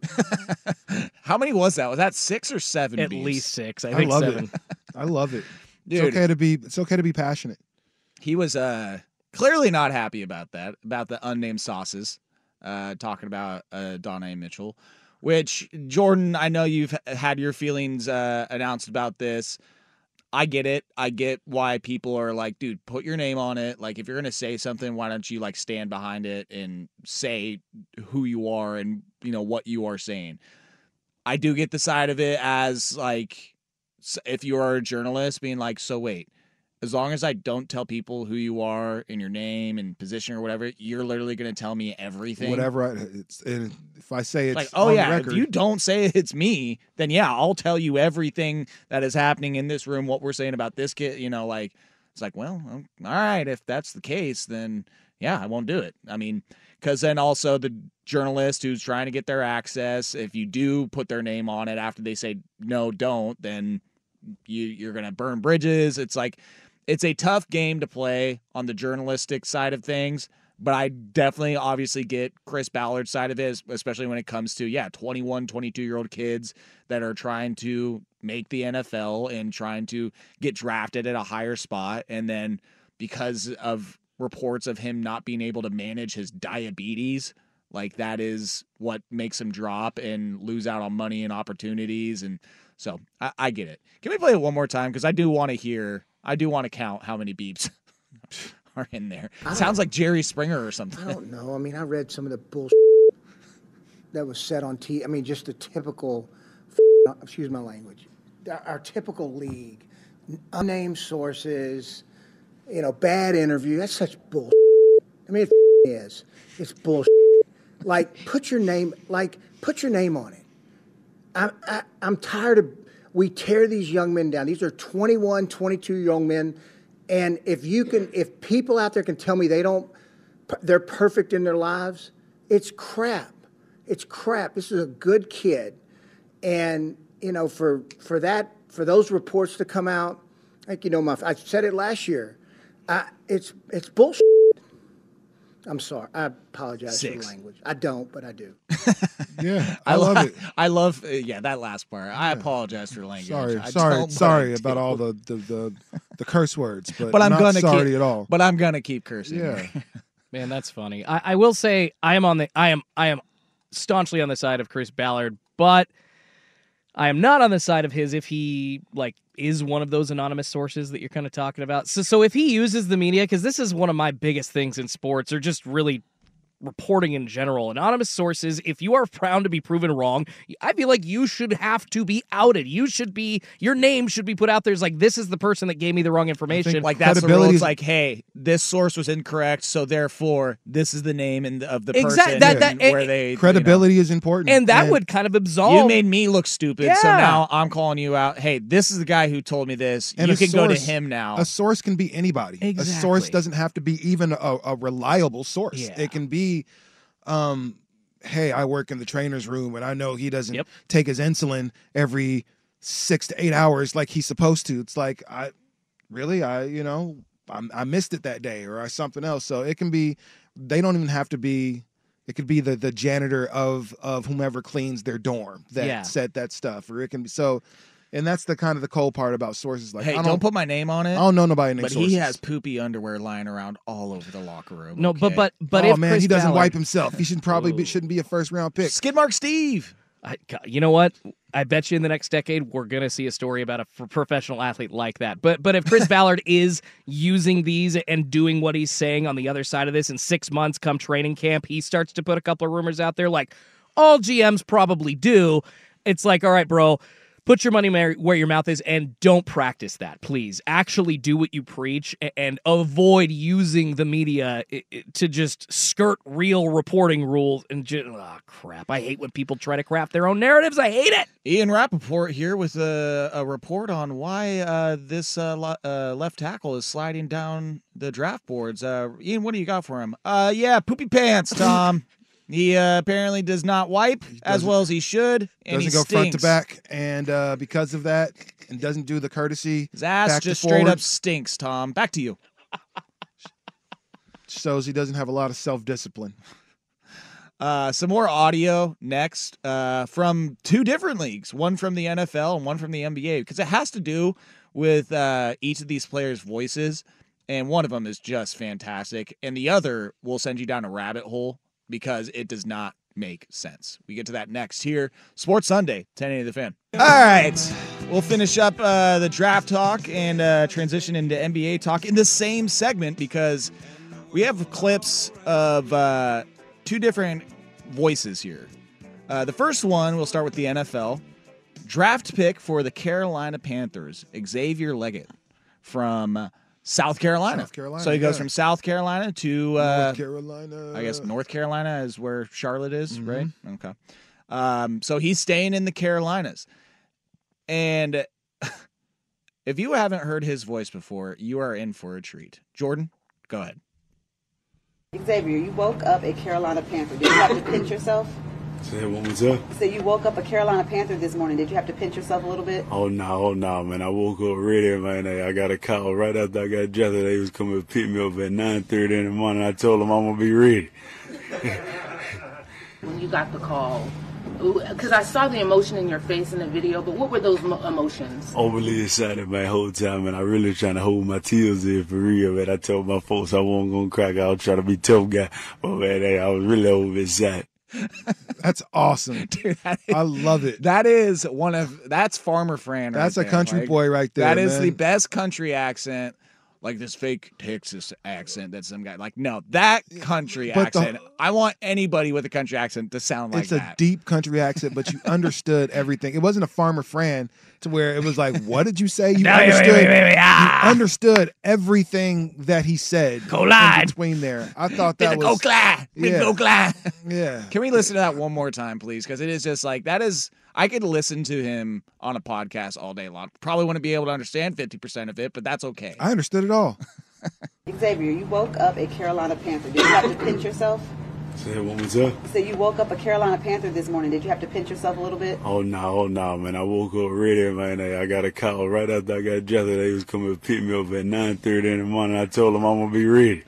How many was that? Was that six or seven? At beefs? least six. I I think love seven. it. I love it. Dude. It's okay to be. It's okay to be passionate. He was uh, clearly not happy about that, about the unnamed sauces, uh, talking about uh, Donna Mitchell, which, Jordan, I know you've had your feelings uh, announced about this. I get it. I get why people are like, dude, put your name on it. Like, if you're going to say something, why don't you, like, stand behind it and say who you are and, you know, what you are saying. I do get the side of it as, like, if you are a journalist being like, so wait, as long as I don't tell people who you are and your name and position or whatever, you're literally going to tell me everything. Whatever. I, it's, and if I say it's like, oh on yeah, record, if you don't say it's me, then yeah, I'll tell you everything that is happening in this room, what we're saying about this kid. You know, like it's like, well, all right, if that's the case, then yeah, I won't do it. I mean, because then also the journalist who's trying to get their access, if you do put their name on it after they say no, don't, then you you're gonna burn bridges. It's like. It's a tough game to play on the journalistic side of things, but I definitely obviously get Chris Ballard's side of it, especially when it comes to, yeah, twenty-one, twenty-two-year-old kids that are trying to make the N F L and trying to get drafted at a higher spot. And then because of reports of him not being able to manage his diabetes, like that is what makes him drop and lose out on money and opportunities. And so I, I get it. Can we play it one more time? Because I do want to hear... I do want to count how many beeps are in there. It sounds like Jerry Springer or something. I don't know. I mean, I read some of the bullshit that was said on T V. I mean, just the typical, excuse my language, our typical league, unnamed sources, you know, bad interview. That's such bullshit. I mean, it is. It's bullshit. Like, put your name, like, put your name on it. I, I, I'm tired of. We tear these young men down. These are twenty-one, twenty-two young men. And if you can, if people out there can tell me they don't, they're perfect in their lives, it's crap. It's crap. This is a good kid. And, you know, for, for that, for those reports to come out, like, you know, my, I said it last year, I, it's, it's bullshit. I'm sorry. I apologize Six. for the language. I don't, but I do. Yeah, I, I love lo- it. I love, uh, yeah, that last part. I apologize for the language. Sorry, I sorry, don't, but sorry I about do. all the, the, the, the curse words, but, But I'm not gonna sorry keep, at all. But I'm gonna keep cursing. Yeah. Man, that's funny. I, I will say I am on the I am I am staunchly on the side of Chris Ballard, but I am not on the side of his if he like is one of those anonymous sources that you're kind of talking about. So so if he uses the media, because this is one of my biggest things in sports, or just really reporting in general, anonymous sources, if you are found to be proven wrong, I feel like you should have to be outed. You should be, your name should be put out there as like, this is the person that gave me the wrong information. Like that's the rule. It's like, hey, this source was incorrect, so therefore this is the name and of the Exactly. person That- and that- where and- they Credibility is important. And that would kind of absolve. You made me look stupid, so Yeah. now I'm calling you out. Hey, this is the guy who told me this. And you a can go to source- him now. A source can be anybody. A source Exactly. doesn't have to be even a, a reliable source. Yeah. It can be, um, hey, I work in the trainer's room and I know he doesn't Yep. take his insulin every six to eight hours like he's supposed to. It's like, I really, I, you know, I, I missed it that day or I something else. So it can be, they don't even have to be, it could be the, the janitor of, of whomever cleans their dorm that Yeah. said that stuff. Or it can be, so, and that's the kind of the cold part about sources. Like, hey, I don't, don't, put my name on it. I don't know nobody named But sources. he has poopy underwear lying around all over the locker room. No, but okay? but but oh if man, Chris he doesn't Ballard, wipe himself. He should probably be, shouldn't be a first round pick. Skidmark Steve. I, you know what? I bet you in the next decade we're gonna see a story about a f- professional athlete like that. But but if Chris Ballard is using these and doing what he's saying on the other side of this, in six months, come training camp, he starts to put a couple of rumors out there, like all G Ms probably do. It's like, all right, bro. Put your money where your mouth is and don't practice that, please. Actually do what you preach and avoid using the media to just skirt real reporting rules and just, oh, crap. I hate when people try to craft their own narratives. I hate it. Ian Rappaport here with a, a report on why uh, this uh, lo- uh, left tackle is sliding down the draft boards. Uh, Ian, what do you got for him? Uh, yeah, poopy pants, Tom. He uh, apparently does not wipe as well as he should, and Doesn't he go front to stinks. back, and uh, because of that, and doesn't do the courtesy. His ass back just to straight forward. up stinks, Tom. Back to you. Shows he doesn't have a lot of self-discipline. Uh, some more audio next uh, from two different leagues, one from the N F L and one from the N B A, because it has to do with uh, each of these players' voices, and one of them is just fantastic, and the other will send you down a rabbit hole because it does not make sense. We get to that next here. Sports Sunday, ten eighty The Fan. All right, we'll finish up uh, the draft talk and uh, transition into N B A talk in the same segment because we have clips of uh, two different voices here. Uh, the first one, we'll start with the N F L. Draft pick for the Carolina Panthers, Xavier Leggett from South Carolina. South Carolina, so he goes yeah. from South Carolina to uh, North Carolina. I guess North Carolina is where Charlotte is, Mhm. right? Okay. Um, so he's staying in the Carolinas. And if you haven't heard his voice before, you are in for a treat. Jordan, go ahead. Xavier, you woke up a Carolina Panther. Did you have to pinch yourself? Say it one more time. So you woke up a Carolina Panther this morning. Did you have to pinch yourself a little bit? Oh, no, oh, no, man. I woke up ready, man. I got a call right after I got dressed. They was coming to pick me up at nine thirty in the morning. I told them I'm going to be ready. When you got the call, because I saw the emotion in your face in the video, but what were those mo- emotions? Overly excited, man, whole time, and I really trying to hold my tears in for real, man. I told my folks I wasn't going to crack. I was trying to be tough guy. But, man, hey, I was really over excited. That's awesome. Dude, that is, I love it. That is one of that's Farmer Fran. That's right a there. country Like, boy right there, That is man. the best country accent. Like this fake Texas accent that some guy like. No, that country But the- accent. I want anybody with a country accent to sound like It's a that. deep country accent, but you understood everything. It wasn't a Farmer Fran to where it was like, what did you say? You No, wait, wait, understood. wait, wait, wait, ah. You understood everything that he said. Collide. In between there. I thought that Bit of was Coquelin. Bit of yeah. Coquelin. Yeah. Can we listen to that one more time, please? Because it is just like that is. I could listen to him on a podcast all day long. Probably wouldn't be able to understand fifty percent of it, but that's okay. I understood it all. Xavier, you woke up a Carolina Panther. Did you have to pinch yourself? Say it one more time. So you woke up a Carolina Panther this morning. Did you have to pinch yourself a little bit? Oh, no, oh, no, man. I woke up ready, man. I got a call right after I got dressed. They was coming to pick me up at nine thirty in the morning. I told them I'm going to be ready.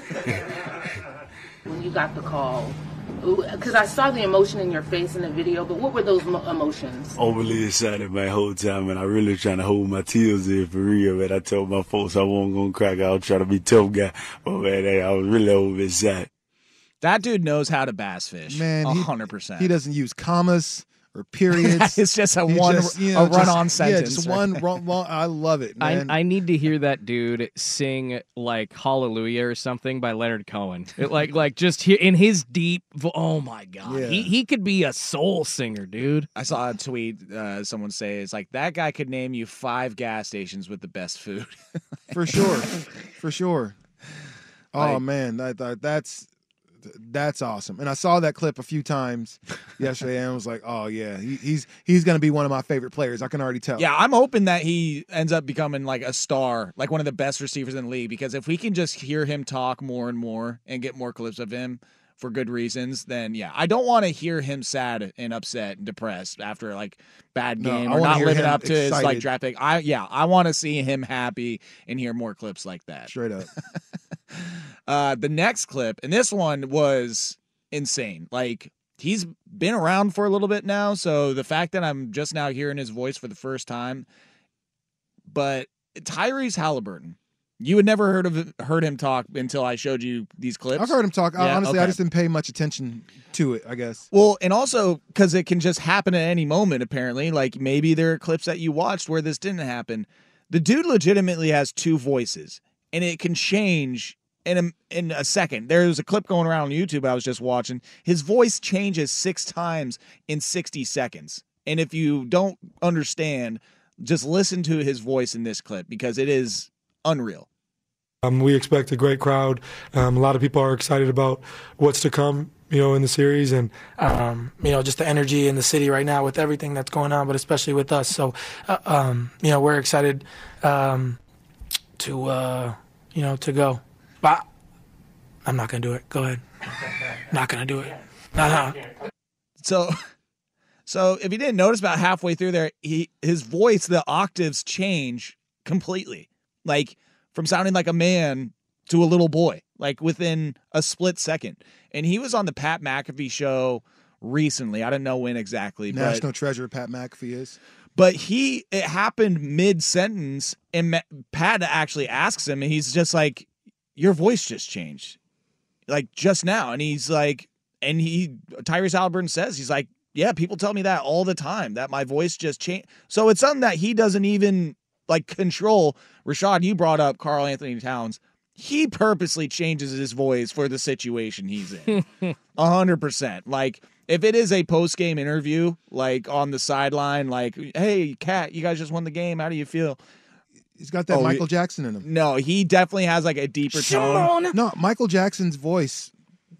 When you got the call, because I saw the emotion in your face in the video, but what were those mo- emotions? Overly excited, man, whole time, and I really trying to hold my tears in for real, man. I told my folks I wasn't going to crack. I was trying to be tough guy. But, man, hey, I was really over excited. That dude knows how to bass fish. Man, a he- hundred percent. He doesn't use commas or periods. It's just a He one just, you a know, run just- on sentence. Yeah, just right? one run, long, I love it, I, man. I need to hear that dude sing like Hallelujah or something by Leonard Cohen. It, like like just he, in his deep vo- oh my god. Yeah. He he could be a soul singer, dude. I saw a tweet. Uh, someone say it's like that guy could name you five gas stations with the best food. For sure. For sure. Oh Like- man, that, that that's that's awesome. And I saw that clip a few times yesterday and I was like, oh yeah, he, he's he's gonna be one of my favorite players. I can already tell. Yeah, I'm hoping that he ends up becoming like a star, like one of the best receivers in the league. Because if we can just hear him talk more and more and get more clips of him for good reasons, then yeah, I don't want to hear him sad and upset and depressed after like bad No, game I or wanna not hear living him up to his like excited. draft pick. I yeah, I want to see him happy and hear more clips like that. Straight up. Uh, the next clip, and this one was insane. Like, he's been around for a little bit now, so the fact that I'm just now hearing his voice for the first time, but Tyrese Halliburton, you had never heard of heard him talk until I showed you these clips. I've heard him talk. I- Yeah, Honestly, I okay. just didn't pay much attention to it, I guess. Well, and also because it can just happen at any moment, apparently. Like, maybe there are clips that you watched where this didn't happen. The dude legitimately has two voices, and it can change in a, in a second. There was a clip going around on YouTube I was just watching. His voice changes six times in sixty seconds. And if you don't understand, just listen to his voice in this clip because it is unreal. Um, we expect a great crowd. Um, a lot of people are excited about what's to come, you know, in the series, and um, you know, just the energy in the city right now with everything that's going on, but especially with us. So, uh, um, you know, we're excited um, to, uh, you know, to go. But I'm not going to do it. Go ahead. Not going to do it. No, no. So, So if you didn't notice, about halfway through there, he his voice, the octaves change completely. Like from sounding like a man to a little boy, like within a split second. And he was on the Pat McAfee show recently. I don't know when exactly. National but, treasure Pat McAfee is. But he, it happened mid-sentence, and Ma- Pat actually asks him, and he's just like, your voice just changed. Like, just now. And he's like, and he, Tyrese Halliburton says, he's like, yeah, people tell me that all the time, that my voice just changed. So it's something that he doesn't even, like, control. Rashad, you brought up Karl Anthony Towns. He purposely changes his voice for the situation he's in. A hundred percent. Like, if it is a post-game interview, like on the sideline, like, hey, Cat, you guys just won the game. How do you feel? He's got that Oh, Michael he- Jackson in him. No, he definitely has like a deeper tone. No, Michael Jackson's voice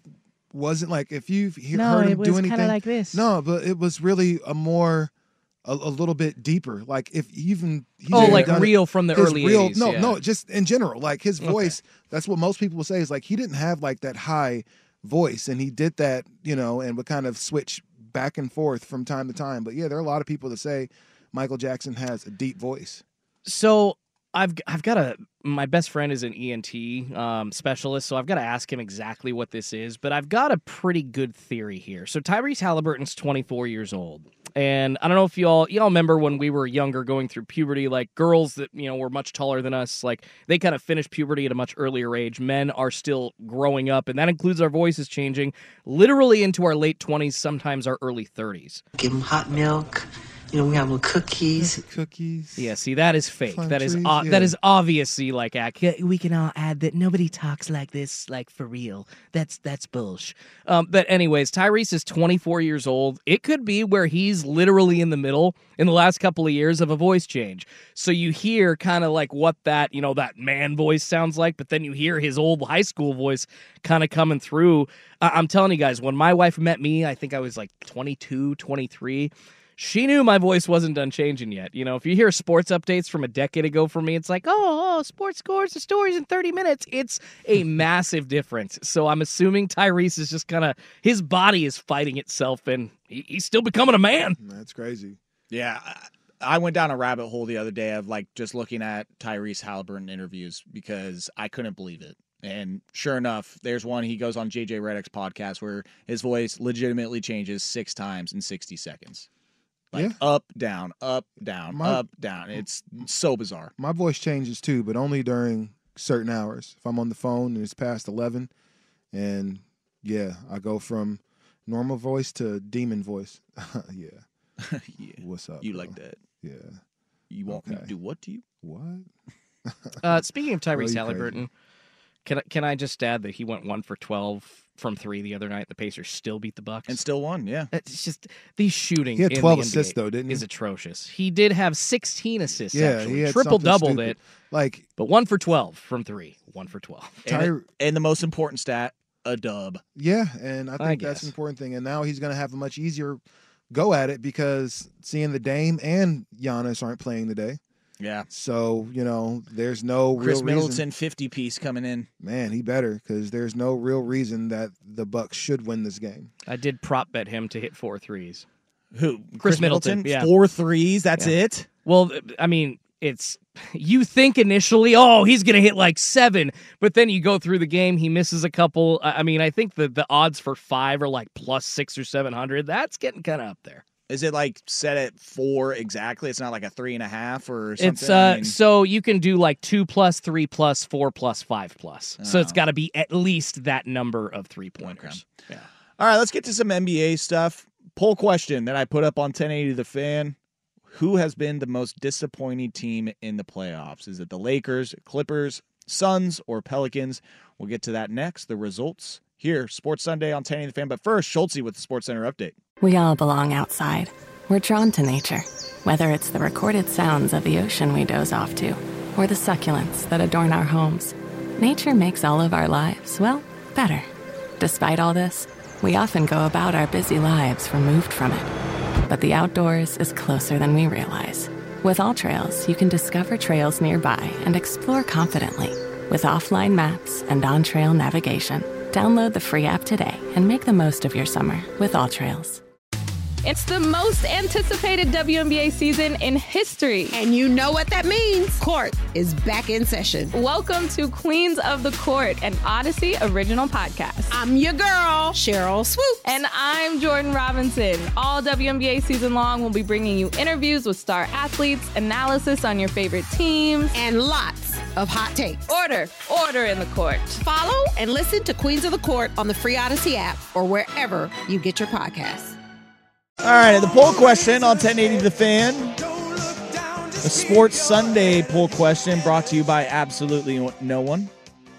wasn't like, if you've he- No, heard it him was do kinda anything. like this. No, but it was really a more, a, a little bit deeper. Like if even he's Oh, even like done it- real from the his early real, eighties, No, yeah. no, just in general. Like his voice, that's what most people will say is like he didn't have like that high voice, and he did that, you know, and would kind of switch back and forth from time to time. But yeah, there are a lot of people that say Michael Jackson has a deep voice. So I've I've got a my best friend is an E N T um, specialist, so I've got to ask him exactly what this is. But I've got a pretty good theory here. So Tyrese Halliburton's twenty-four years old, and I don't know if y'all y'all remember when we were younger, going through puberty. Like girls that you know were much taller than us, like they kind of finished puberty at a much earlier age. Men are still growing up, and that includes our voices changing, literally into our late twenties, sometimes our early thirties. Give them hot milk. You know, we have little cookies. Cookies. Yeah, see, that is fake. Fun That is trees, o- yeah. that is obviously like accurate. We can all add that nobody talks like this, like for real. That's that's bullsh. Um, but anyways, Tyrese is twenty-four years old. It could be where he's literally in the middle in the last couple of years of a voice change. So you hear kind of like what that, you know, that man voice sounds like, but then you hear his old high school voice kind of coming through. I- I'm telling you guys, when my wife met me, I think I was like twenty-two, twenty-three. She knew my voice wasn't done changing yet. You know, if you hear sports updates from a decade ago from me, it's like, oh, oh sports scores and stories in thirty minutes. It's a massive difference. So I'm assuming Tyrese is just kind of, his body is fighting itself, and he, he's still becoming a man. That's crazy. Yeah, I I went down a rabbit hole the other day of like just looking at Tyrese Halliburton interviews because I couldn't believe it. And sure enough, there's one, he goes on J J Redick's podcast where his voice legitimately changes six times in sixty seconds. Like Yeah. up, down, up, down, My- up, down. It's so bizarre. My voice changes too, but only during certain hours. If I'm on the phone and it's past eleven, and yeah, I go from normal voice to demon voice. yeah. Yeah. What's up? You bro? like that? Yeah. You want me to Okay. do what to you? What? Uh, speaking of Bro, Tyrese you Halliburton, can I, can I just add that he went one for twelve from three the other night? The Pacers still beat the Bucks And still won, yeah. It's just these shooting. He had in twelve the N B A assists, though, didn't he? Is atrocious. He did have sixteen assists. Yeah, actually. he had triple something doubled stupid. it. Like, but one for twelve from three. One for twelve. And, it- and the most important stat, a dub. Yeah, and I I think that's guess. an important thing. And now he's going to have a much easier go at it because seeing the Dame and Giannis aren't playing today. Yeah. So, you know, there's no Chris real Middleton, reason. fifty piece coming in. Man, he better because there's no real reason that the Bucks should win this game. I did prop bet him to hit four threes. Who? Chris, Chris Middleton. Middleton? Yeah. Four threes? That's Yeah. it? Well, I mean, it's you think initially, oh, he's going to hit like seven, but then you go through the game, he misses a couple. I I mean, I think the the odds for five are like plus six or seven hundred. That's getting kind of up there. Is it like set at four exactly? It's not like a three and a half or something? It's uh, I mean, so you can do like two plus, three plus, four plus, five plus. So it's Oh. got to be at least that number of three pointers. Yeah. All right, let's get to some N B A stuff. Poll question that I put up on ten eighty The Fan. Who has been the most disappointing team in the playoffs? Is it the Lakers, Clippers, Suns, or Pelicans? We'll get to that next. The results here, Sports Sunday on ten eighty The Fan. But first, Schultze with the Sports Center update. We all belong outside. We're drawn to nature, whether it's the recorded sounds of the ocean we doze off to, or the succulents that adorn our homes. Nature makes all of our lives, well, better. Despite all this, we often go about our busy lives removed from it. But the outdoors is closer than we realize. With AllTrails, you can discover trails nearby and explore confidently. With offline maps and on-trail navigation, download the free app today and make the most of your summer with AllTrails. It's the most anticipated W N B A season in history. And you know what that means. Court is back in session. Welcome to Queens of the Court, an Odyssey original podcast. I'm your girl, Cheryl Swoops. And I'm Jordan Robinson. All W N B A season long, we'll be bringing you interviews with star athletes, analysis on your favorite teams, and lots of hot takes. Order, order in the court. Follow and listen to Queens of the Court on the free Odyssey app or wherever you get your podcasts. All right, the poll question on ten eighty The Fan. The Sports Sunday poll question brought to you by absolutely no one.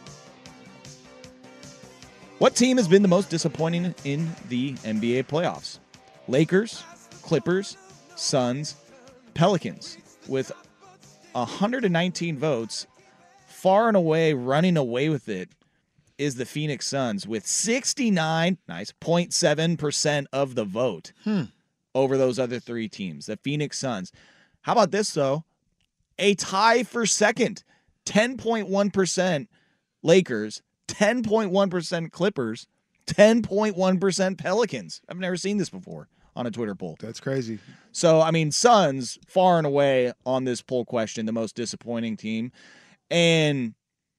What team has been the most disappointing in the N B A playoffs? Lakers, Clippers, Suns, Pelicans. With one hundred nineteen votes, far and away running away with it is the Phoenix Suns with sixty-nine, nice, zero point seven percent of the vote Hmm. over those other three teams, the Phoenix Suns. How about this, though? A tie for second, ten point one percent Lakers, ten point one percent Clippers, ten point one percent Pelicans. I've never seen this before on a Twitter poll. That's crazy. So, I mean, Suns, far and away on this poll question, the most disappointing team. And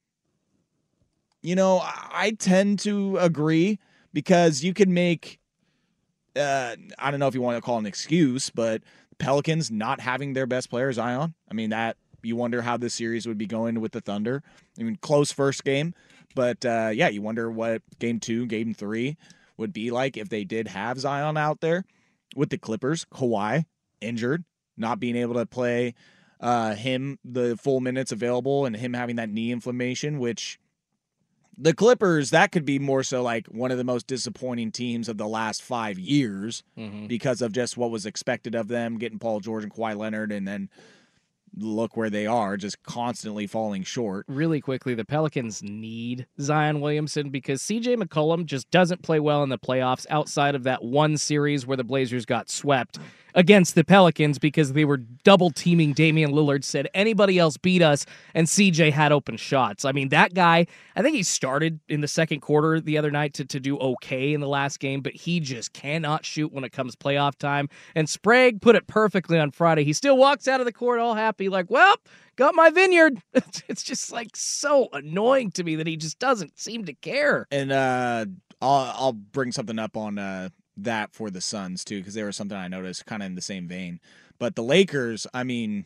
you know, I tend to agree because you can make, uh, I don't know if you want to call it an excuse, but Pelicans not having their best player, Zion. I mean, that you wonder how this series would be going with the Thunder. I mean, close first game, but uh, yeah, you wonder what game two, game three would be like if they did have Zion out there. With the Clippers, Kawhi injured, not being able to play uh, him the full minutes available and him having that knee inflammation, which the Clippers, that could be more so like one of the most disappointing teams of the last five years Mhm. because of just what was expected of them, getting Paul George and Kawhi Leonard, and then look where they are, just constantly falling short. Really quickly, the Pelicans need Zion Williamson because C J McCollum just doesn't play well in the playoffs outside of that one series where the Blazers got swept against the Pelicans because they were double teaming Damian Lillard, said anybody else beat us, and C J had open shots. I mean, that guy, I think he started in the second quarter the other night to, to do okay in the last game, but he just cannot shoot when it comes playoff time. And Sprague put it perfectly on Friday. He still walks out of the court all happy, like, well, got my vineyard. It's just like so annoying to me that he just doesn't seem to care. And uh, I'll, I'll bring something up on uh, that for the Suns, too, because there was something I noticed kind of in the same vein. But the Lakers, I mean,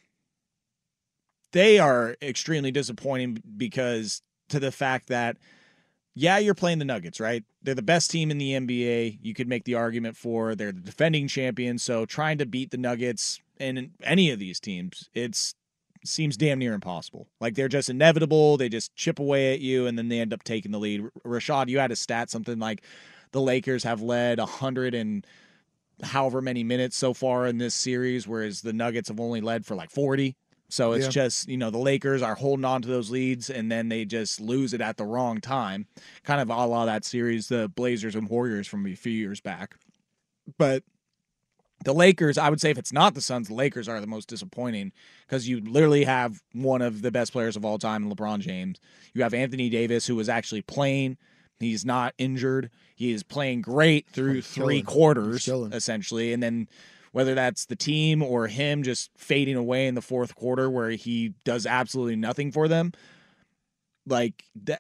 they are extremely disappointing because to the fact that, yeah, you're playing the Nuggets, right? They're the best team in the N B A. You could make the argument for they're the defending champions. So trying to beat the Nuggets and any of these teams, it's seems damn near impossible. Like they're just inevitable. They just chip away at you, and then they end up taking the lead. Rashad, you had a stat, something like the Lakers have led one hundred and however many minutes so far in this series, whereas the Nuggets have only led for like forty. So it's Yeah. just, you know, the Lakers are holding on to those leads, and then they just lose it at the wrong time. Kind of a la that series, the Blazers and Warriors from a few years back. But the Lakers, I would say if it's not the Suns, the Lakers are the most disappointing because you literally have one of the best players of all time, LeBron James. You have Anthony Davis, who is actually playing. He's not injured. He is playing great through He's three killing. quarters, He's killing. essentially. And then whether that's the team or him just fading away in the fourth quarter where he does absolutely nothing for them, like that.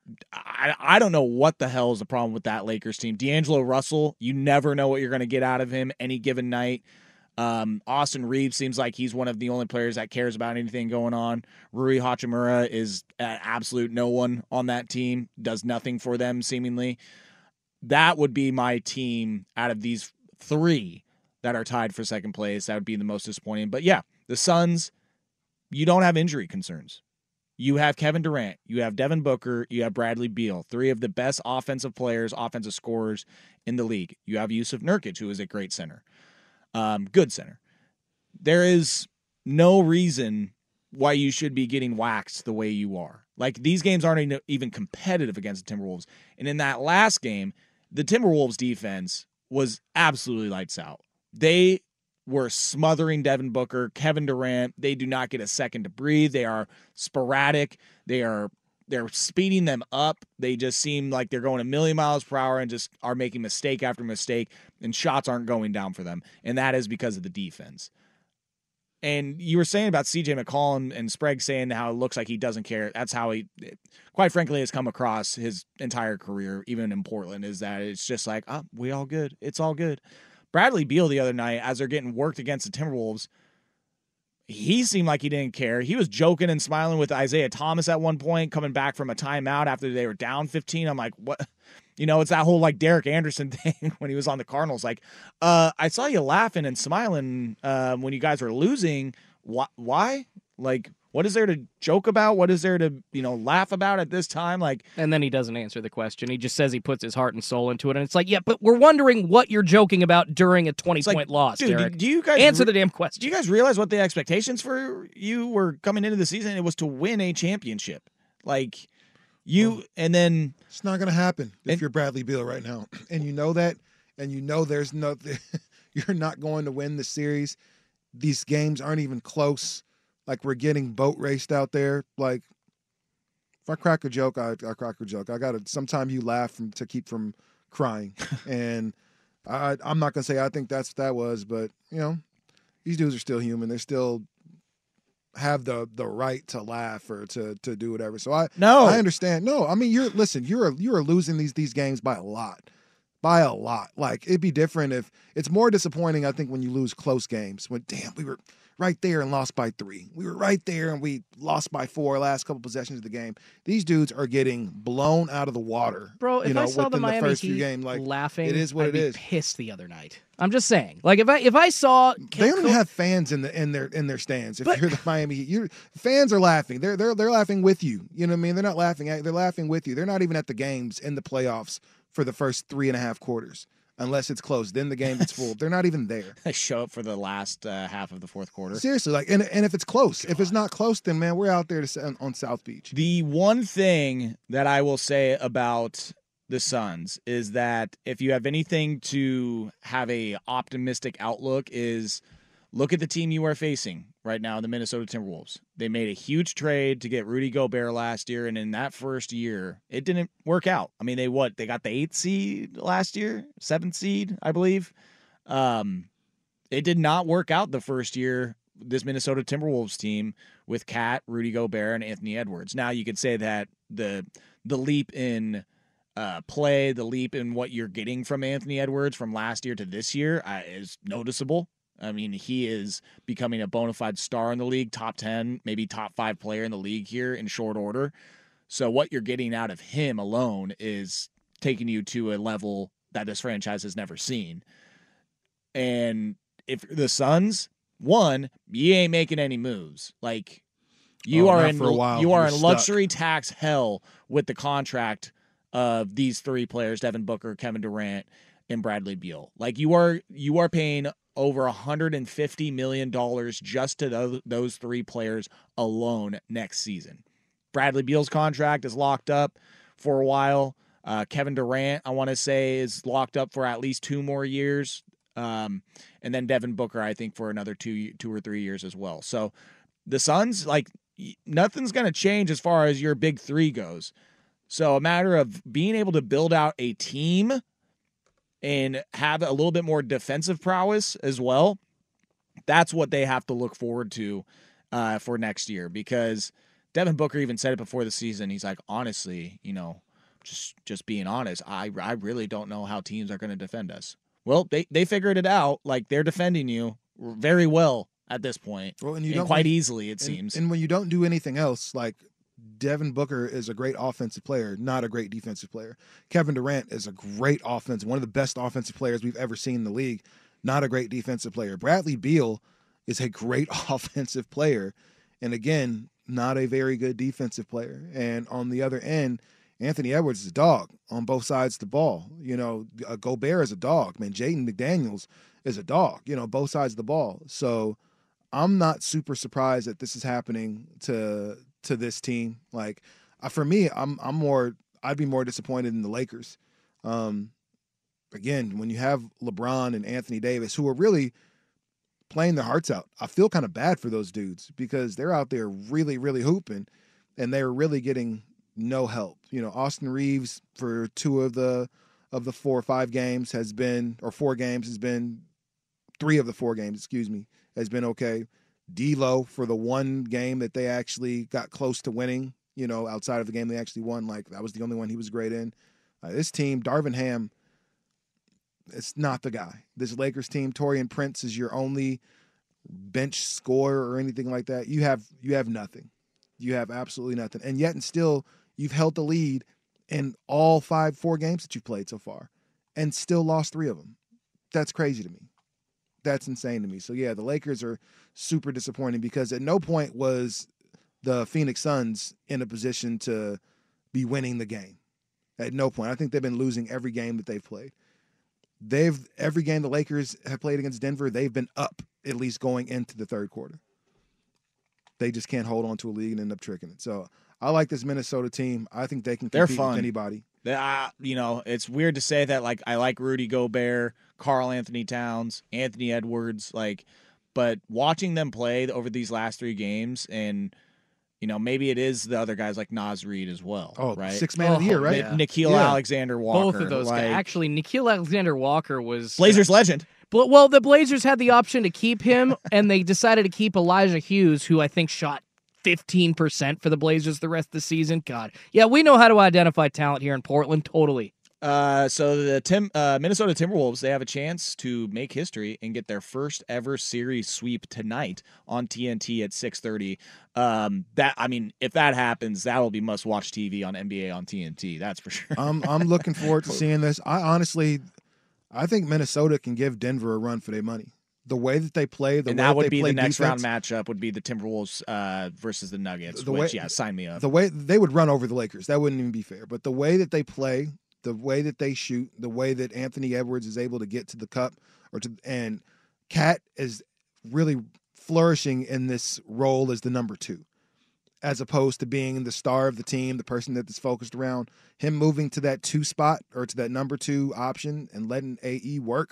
I, I don't know what the hell is the problem with that Lakers team. D'Angelo Russell, you never know what you're going to get out of him any given night. Um, Austin Reeves seems like he's one of the only players that cares about anything going on. Rui Hachimura is an absolute no one on that team, does nothing for them seemingly. That would be my team out of these three that are tied for second place. That would be the most disappointing. But yeah, the Suns, you don't have injury concerns. You have Kevin Durant, you have Devin Booker, you have Bradley Beal, three of the best offensive players, offensive scorers in the league. You have Yusuf Nurkic, who is a great center, um, good center. There is no reason why you should be getting waxed the way you are. Like, these games aren't even competitive against the Timberwolves. And in that last game, the Timberwolves defense was absolutely lights out. They were smothering Devin Booker, Kevin Durant. They do not get a second to breathe. They are sporadic. They are they're speeding them up. They just seem like they're going a million miles per hour and just are making mistake after mistake, and shots aren't going down for them. And that is because of the defense. And you were saying about C J McCollum and Sprague saying how it looks like he doesn't care. That's how he, quite frankly, has come across his entire career, even in Portland, is that it's just like, oh, we all good. It's all good. Bradley Beal the other night, as they're getting worked against the Timberwolves, he seemed like he didn't care. He was joking and smiling with Isaiah Thomas at one point, coming back from a timeout after they were down fifteen. I'm like, what? You know, it's that whole like Derek Anderson thing when he was on the Cardinals. Like, uh, I saw you laughing and smiling uh, when you guys were losing. Why? Why? Like, what is there to joke about? What is there to, you know, laugh about at this time? Like, and then he doesn't answer the question. He just says he puts his heart and soul into it, and it's like, yeah, but we're wondering what you're joking about during a twenty-point like, loss, dude, Derek. Do you guys answer re- the damn question? Do you guys realize what the expectations for you were coming into the season? It was to win a championship. Like, you, well, and then it's not going to happen if and, you're Bradley Beal right now, and you know that, and you know there's no, you're not going to win the series. These games aren't even close. Like, we're getting boat raced out there. Like, if I crack a joke, I, I crack a joke. I got to, sometimes you laugh from, to keep from crying. And I, I'm not going to say I think that's what that was, but, you know, these dudes are still human. They still have the the right to laugh or to to do whatever. So I no. I understand. No, I mean, you're, listen, you're, you're losing these, these games by a lot. By a lot. Like, it'd be different if, it's more disappointing, I think, when you lose close games. When, damn, we were right there and lost by three. We were right there and we lost by four last couple possessions of the game. These dudes are getting blown out of the water. Bro, you if know, I saw the within Miami the first Heat few games. Like, laughing, it is what I'd it be is. Pissed the other night. I'm just saying. Like, if I if I saw they don't even have fans in the in their in their stands. If But- you're the Miami Heat, you fans are laughing. They're they're they're laughing with you. You know what I mean? They're not laughing at. They're laughing with you. They're not even at the games in the playoffs for the first three and a half quarters. Unless it's close, then the game gets full. They're not even there. They show up for the last uh, half of the fourth quarter. Seriously, like, and and if it's close, if it's not close, then man, we're out there to, on, on South Beach. The one thing that I will say about the Suns is that if you have anything to have a optimistic outlook, is look at the team you are facing right now, the Minnesota Timberwolves. They made a huge trade to get Rudy Gobert last year, and in that first year, it didn't work out. I mean, they what? They got the eighth seed last year, seventh seed, I believe. Um, it did not work out the first year, this Minnesota Timberwolves team with Cat, Rudy Gobert, and Anthony Edwards. Now, you could say that the the leap in uh, play, the leap in what you're getting from Anthony Edwards from last year to this year uh, is noticeable. I mean, he is becoming a bona fide star in the league, top ten, maybe top five player in the league here in short order. So what you're getting out of him alone is taking you to a level that this franchise has never seen. And if the Suns, one, you ain't making any moves. Like, you Oh, are not in for a while. you are You're in stuck. luxury tax hell with the contract of these three players, Devin Booker, Kevin Durant, and Bradley Beal. Like, you are you are paying over one hundred fifty million dollars just to those, those three players alone next season. Bradley Beal's contract is locked up for a while. Uh, Kevin Durant, I want to say, is locked up for at least two more years. Um, and then Devin Booker, I think, for another two, two or three years as well. So the Suns, like, nothing's going to change as far as your big three goes. So a matter of being able to build out a team and have a little bit more defensive prowess as well. That's what they have to look forward to uh, for next year, because Devin Booker even said it before the season. He's like, honestly, you know, just just being honest, I I really don't know how teams are going to defend us. Well, they, they figured it out. Like, they're defending you very well at this point, Well, and you and don't quite when- easily, it and- seems. And when you don't do anything else, like, Devin Booker is a great offensive player, not a great defensive player. Kevin Durant is a great offense, one of the best offensive players we've ever seen in the league, not a great defensive player. Bradley Beal is a great offensive player, and again, not a very good defensive player. And on the other end, Anthony Edwards is a dog on both sides of the ball. You know, uh, Gobert is a dog. Man, Jaden McDaniels is a dog, you know, both sides of the ball. So I'm not super surprised that this is happening to to this team. Like, uh, for me, I'm I'm more I'd be more disappointed in the Lakers. Um, again, when you have LeBron and Anthony Davis, who are really playing their hearts out, I feel kind of bad for those dudes because they're out there really, really hooping, and they're really getting no help. You know, Austin Reeves for two of the of the four or five games has been, or four games has been, three of the four games, excuse me, has been okay. D'Lo for the one game that they actually got close to winning, you know, outside of the game they actually won, like that was the only one he was great in. Uh, this team, Darvin Ham, it's not the guy. This Lakers team, Taurean Prince is your only bench scorer or anything like that. You have you have nothing. You have absolutely nothing. And yet and still, you've held the lead in all five, four games that you've played so far and still lost three of them. That's crazy to me. That's insane to me. So, yeah, the Lakers are super disappointing because at no point was the Phoenix Suns in a position to be winning the game. At no point. I think they've been losing every game that they've played. They've every game the Lakers have played against Denver, they've been up at least going into the third quarter. They just can't hold on to a lead and end up tricking it. So I like this Minnesota team. I think they can They're compete fun. with anybody. They, uh, you know, it's weird to say that. Like, I like Rudy Gobert, Karl Anthony Towns, Anthony Edwards. Like, but watching them play over these last three games, and you know, maybe it is the other guys like Naz Reid as well. Oh, right? six man of the year, right? Yeah. Nikhil Yeah. Alexander Walker. Both of those like, guys. Actually, Nikhil Alexander Walker was Blazers legend. But, well, the Blazers had the option to keep him, and they decided to keep Elijah Hughes, who I think shot fifteen percent for the Blazers the rest of the season. God. Yeah, we know how to identify talent here in Portland. Totally. Uh, so the Tim, uh, Minnesota Timberwolves, they have a chance to make history and get their first ever series sweep tonight on T N T at six thirty. Um, that I mean, if that happens, that will be must-watch T V on N B A on T N T. That's for sure. I'm I'm looking forward to seeing this. I honestly, I think Minnesota can give Denver a run for their money. The way that they play, the and way that would they be play the next defense, round matchup would be the Timberwolves uh, versus the Nuggets. the which, way, yeah, sign me up. The way they would run over the Lakers, that wouldn't even be fair. But the way that they play, the way that they shoot, the way that Anthony Edwards is able to get to the cup, or to, and Cat is really flourishing in this role as the number two, as opposed to being the star of the team, the person that is focused around him, moving to that two spot or to that number two option and letting A E work.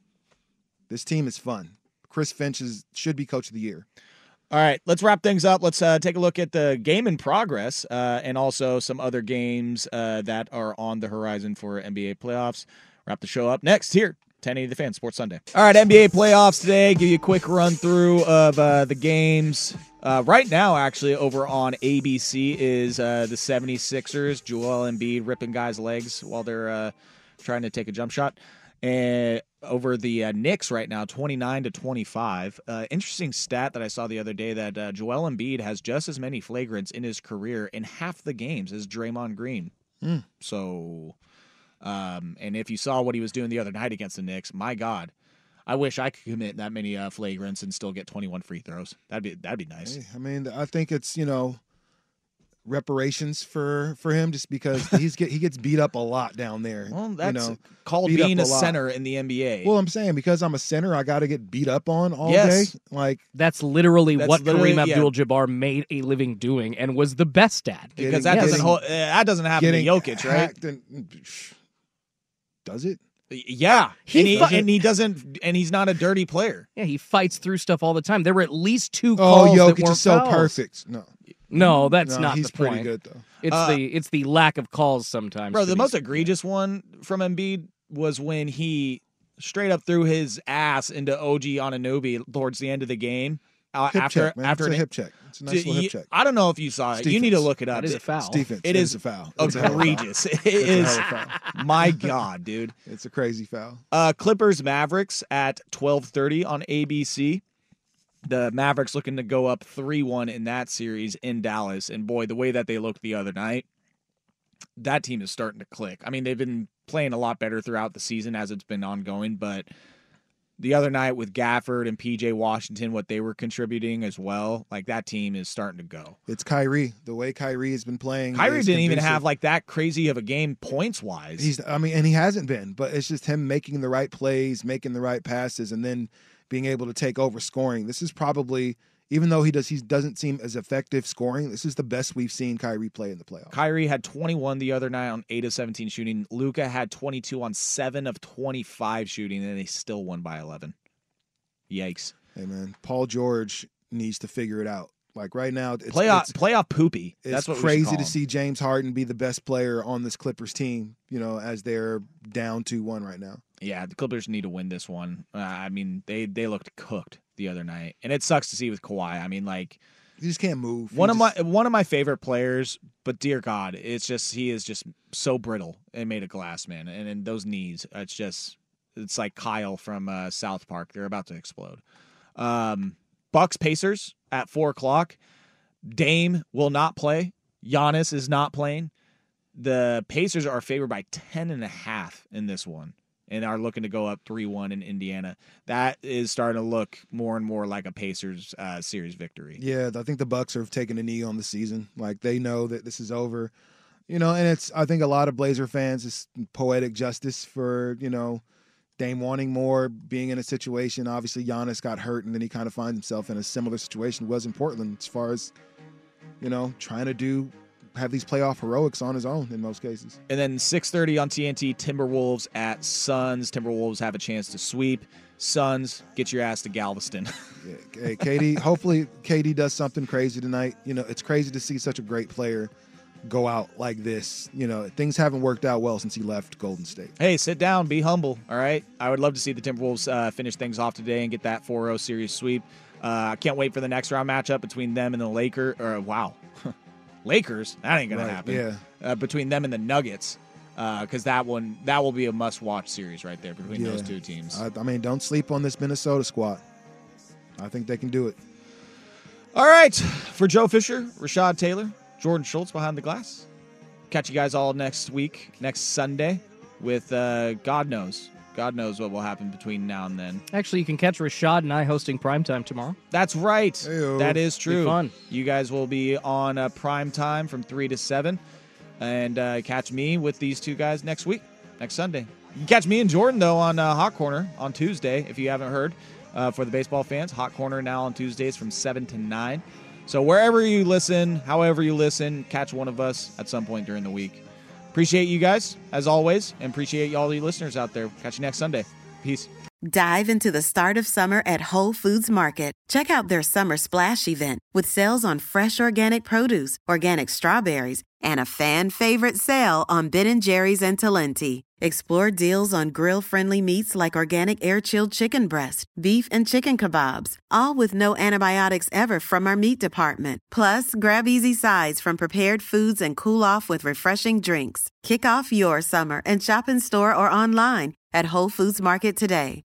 This team is fun. Chris Finch is, should be coach of the year. All right, let's wrap things up. Let's uh, take a look at the game in progress uh, and also some other games uh, that are on the horizon for N B A playoffs. Wrap the show up next here, ten eighty The Fan, Sports Sunday. All right, N B A playoffs today. Give you a quick run through of uh, the games. Uh, right now, actually, over on A B C is uh, the seventy-sixers. Joel Embiid ripping guys' legs while they're uh, trying to take a jump shot. And over the uh, Knicks right now, twenty-nine to twenty-five. Uh, interesting stat that I saw the other day that uh, Joel Embiid has just as many flagrants in his career in half the games as Draymond Green. Mm. So, um, and if you saw what he was doing the other night against the Knicks, my God, I wish I could commit that many uh, flagrants and still get twenty-one free throws. That'd be that'd be nice. Hey, I mean, I think it's, you know, reparations for for him just because he's get he gets beat up a lot down there. Well, that's you know, called beat up being a, a lot. center in the N B A. Well, I'm saying because I'm a center, I got to get beat up on all Yes. day. Like That's literally That's what literally- Kareem yeah. Abdul-Jabbar made a living doing and was the best at. because getting- that doesn't getting- hold, uh, that doesn't happen to getting Jokic, right? hacked and- does it? Yeah, He and, he, fu- and he doesn't, and he's not a dirty player. Yeah, he fights through stuff all the time. There were at least two Oh, calls that Jokic weren't is so fouls. perfect. No, No, that's No, not he's the pretty point. good, though. It's Uh, the it's the lack of calls sometimes. Bro, to the be- most egregious one from Embiid was when he straight up threw his ass into O G Anunoby towards the end of the game. Uh, hip after check, man. after it's a an- hip check. It's a nice D- little hip you- check. I don't know if you saw it. It's You need to defense. look it up. That is a It- foul. It's defense. It It's is a foul. It's a hell of a egregious. foul. It It's a is. hell of a foul. My God, dude. It's a crazy foul. Uh, Clippers Mavericks at twelve thirty on A B C. The Mavericks looking to go up three one in that series in Dallas. And boy, the way that they looked the other night, that team is starting to click. I mean, they've been playing a lot better throughout the season as it's been ongoing, but the other night with Gafford and P J Washington, what they were contributing as well, like that team is starting to go. It's Kyrie. The way Kyrie has been playing. Kyrie is didn't even convincing. have like that crazy of a game points wise. He's. I mean, and he hasn't been. But it's just him making the right plays, making the right passes, and then being able to take over scoring. This is probably, even though he does, he doesn't seem as effective scoring. This is the best we've seen Kyrie play in the playoffs. Kyrie had twenty-one the other night on eight of seventeen shooting. Luka had twenty-two on seven of twenty-five shooting, and they still won by eleven. Yikes. Hey man, Paul George needs to figure it out. Like right now, it's playoff it's, playoff poopy. It's That's what crazy we should call to him. see James Harden be the best player on this Clippers team. You know, as they're down two one right now. Yeah, the Clippers need to win this one. Uh, I mean, they they looked cooked the other night, and it sucks to see with Kawhi. I mean, like he just can't move. One He of just- my one of my favorite players, but dear God, it's just he is just so brittle and made of glass, man. And in those knees, it's just it's like Kyle from uh, South Park. They're about to explode. Um, Bucks Pacers at four o'clock. Dame will not play. Giannis is not playing. The Pacers are favored by ten and a half in this one and are looking to go up three one in Indiana. That is starting to look more and more like a Pacers uh, series victory. Yeah, I think the Bucks are taking a knee on the season. Like they know that this is over. You know, and it's I think a lot of Blazer fans is poetic justice for, you know, Dame wanting more, being in a situation. Obviously, Giannis got hurt, and then he kind of finds himself in a similar situation was in Portland as far as, you know, trying to do have these playoff heroics on his own in most cases. And then six thirty on T N T, Timberwolves at Suns. Timberwolves have a chance to sweep. Suns, get your ass to Galveston. Yeah, hey, K D, hopefully K D does something crazy tonight. You know, it's crazy to see such a great player go out like this. You know, things haven't worked out well since he left Golden State. Hey, sit down, be humble, all right? I would love to see the Timberwolves uh, finish things off today and get that four oh series sweep. Uh, I can't wait for the next round matchup between them and the Lakers. Or, wow, Lakers? That ain't going Right, to happen. yeah. Uh, between them and the Nuggets, because uh, that one, that will be a must-watch series right there between Yeah. those two teams. I, I mean, don't sleep on this Minnesota squad. I think they can do it. All right, for Joe Fisher, Rashad Taylor, Jordan Schultz behind the glass. Catch you guys all next week, next Sunday, with uh, God knows. God knows what will happen between now and then. Actually, you can catch Rashad and I hosting Primetime tomorrow. That's right. Heyo. That is true. Be fun. You guys will be on uh, prime time from three to seven. And uh, catch me with these two guys next week, next Sunday. You can catch me and Jordan, though, on uh, Hot Corner on Tuesday, if you haven't heard. Uh, for the baseball fans, Hot Corner now on Tuesdays from seven to nine. So wherever you listen, however you listen, catch one of us at some point during the week. Appreciate you guys, as always, and appreciate all you listeners out there. Catch you next Sunday. Peace. Dive into the start of summer at Whole Foods Market. Check out their Summer Splash event with sales on fresh organic produce, organic strawberries, and a fan-favorite sale on Ben and Jerry's and Talenti. Explore deals on grill-friendly meats like organic air-chilled chicken breast, beef and chicken kebabs, all with no antibiotics ever from our meat department. Plus, grab easy sides from prepared foods and cool off with refreshing drinks. Kick off your summer and shop in store or online at Whole Foods Market today.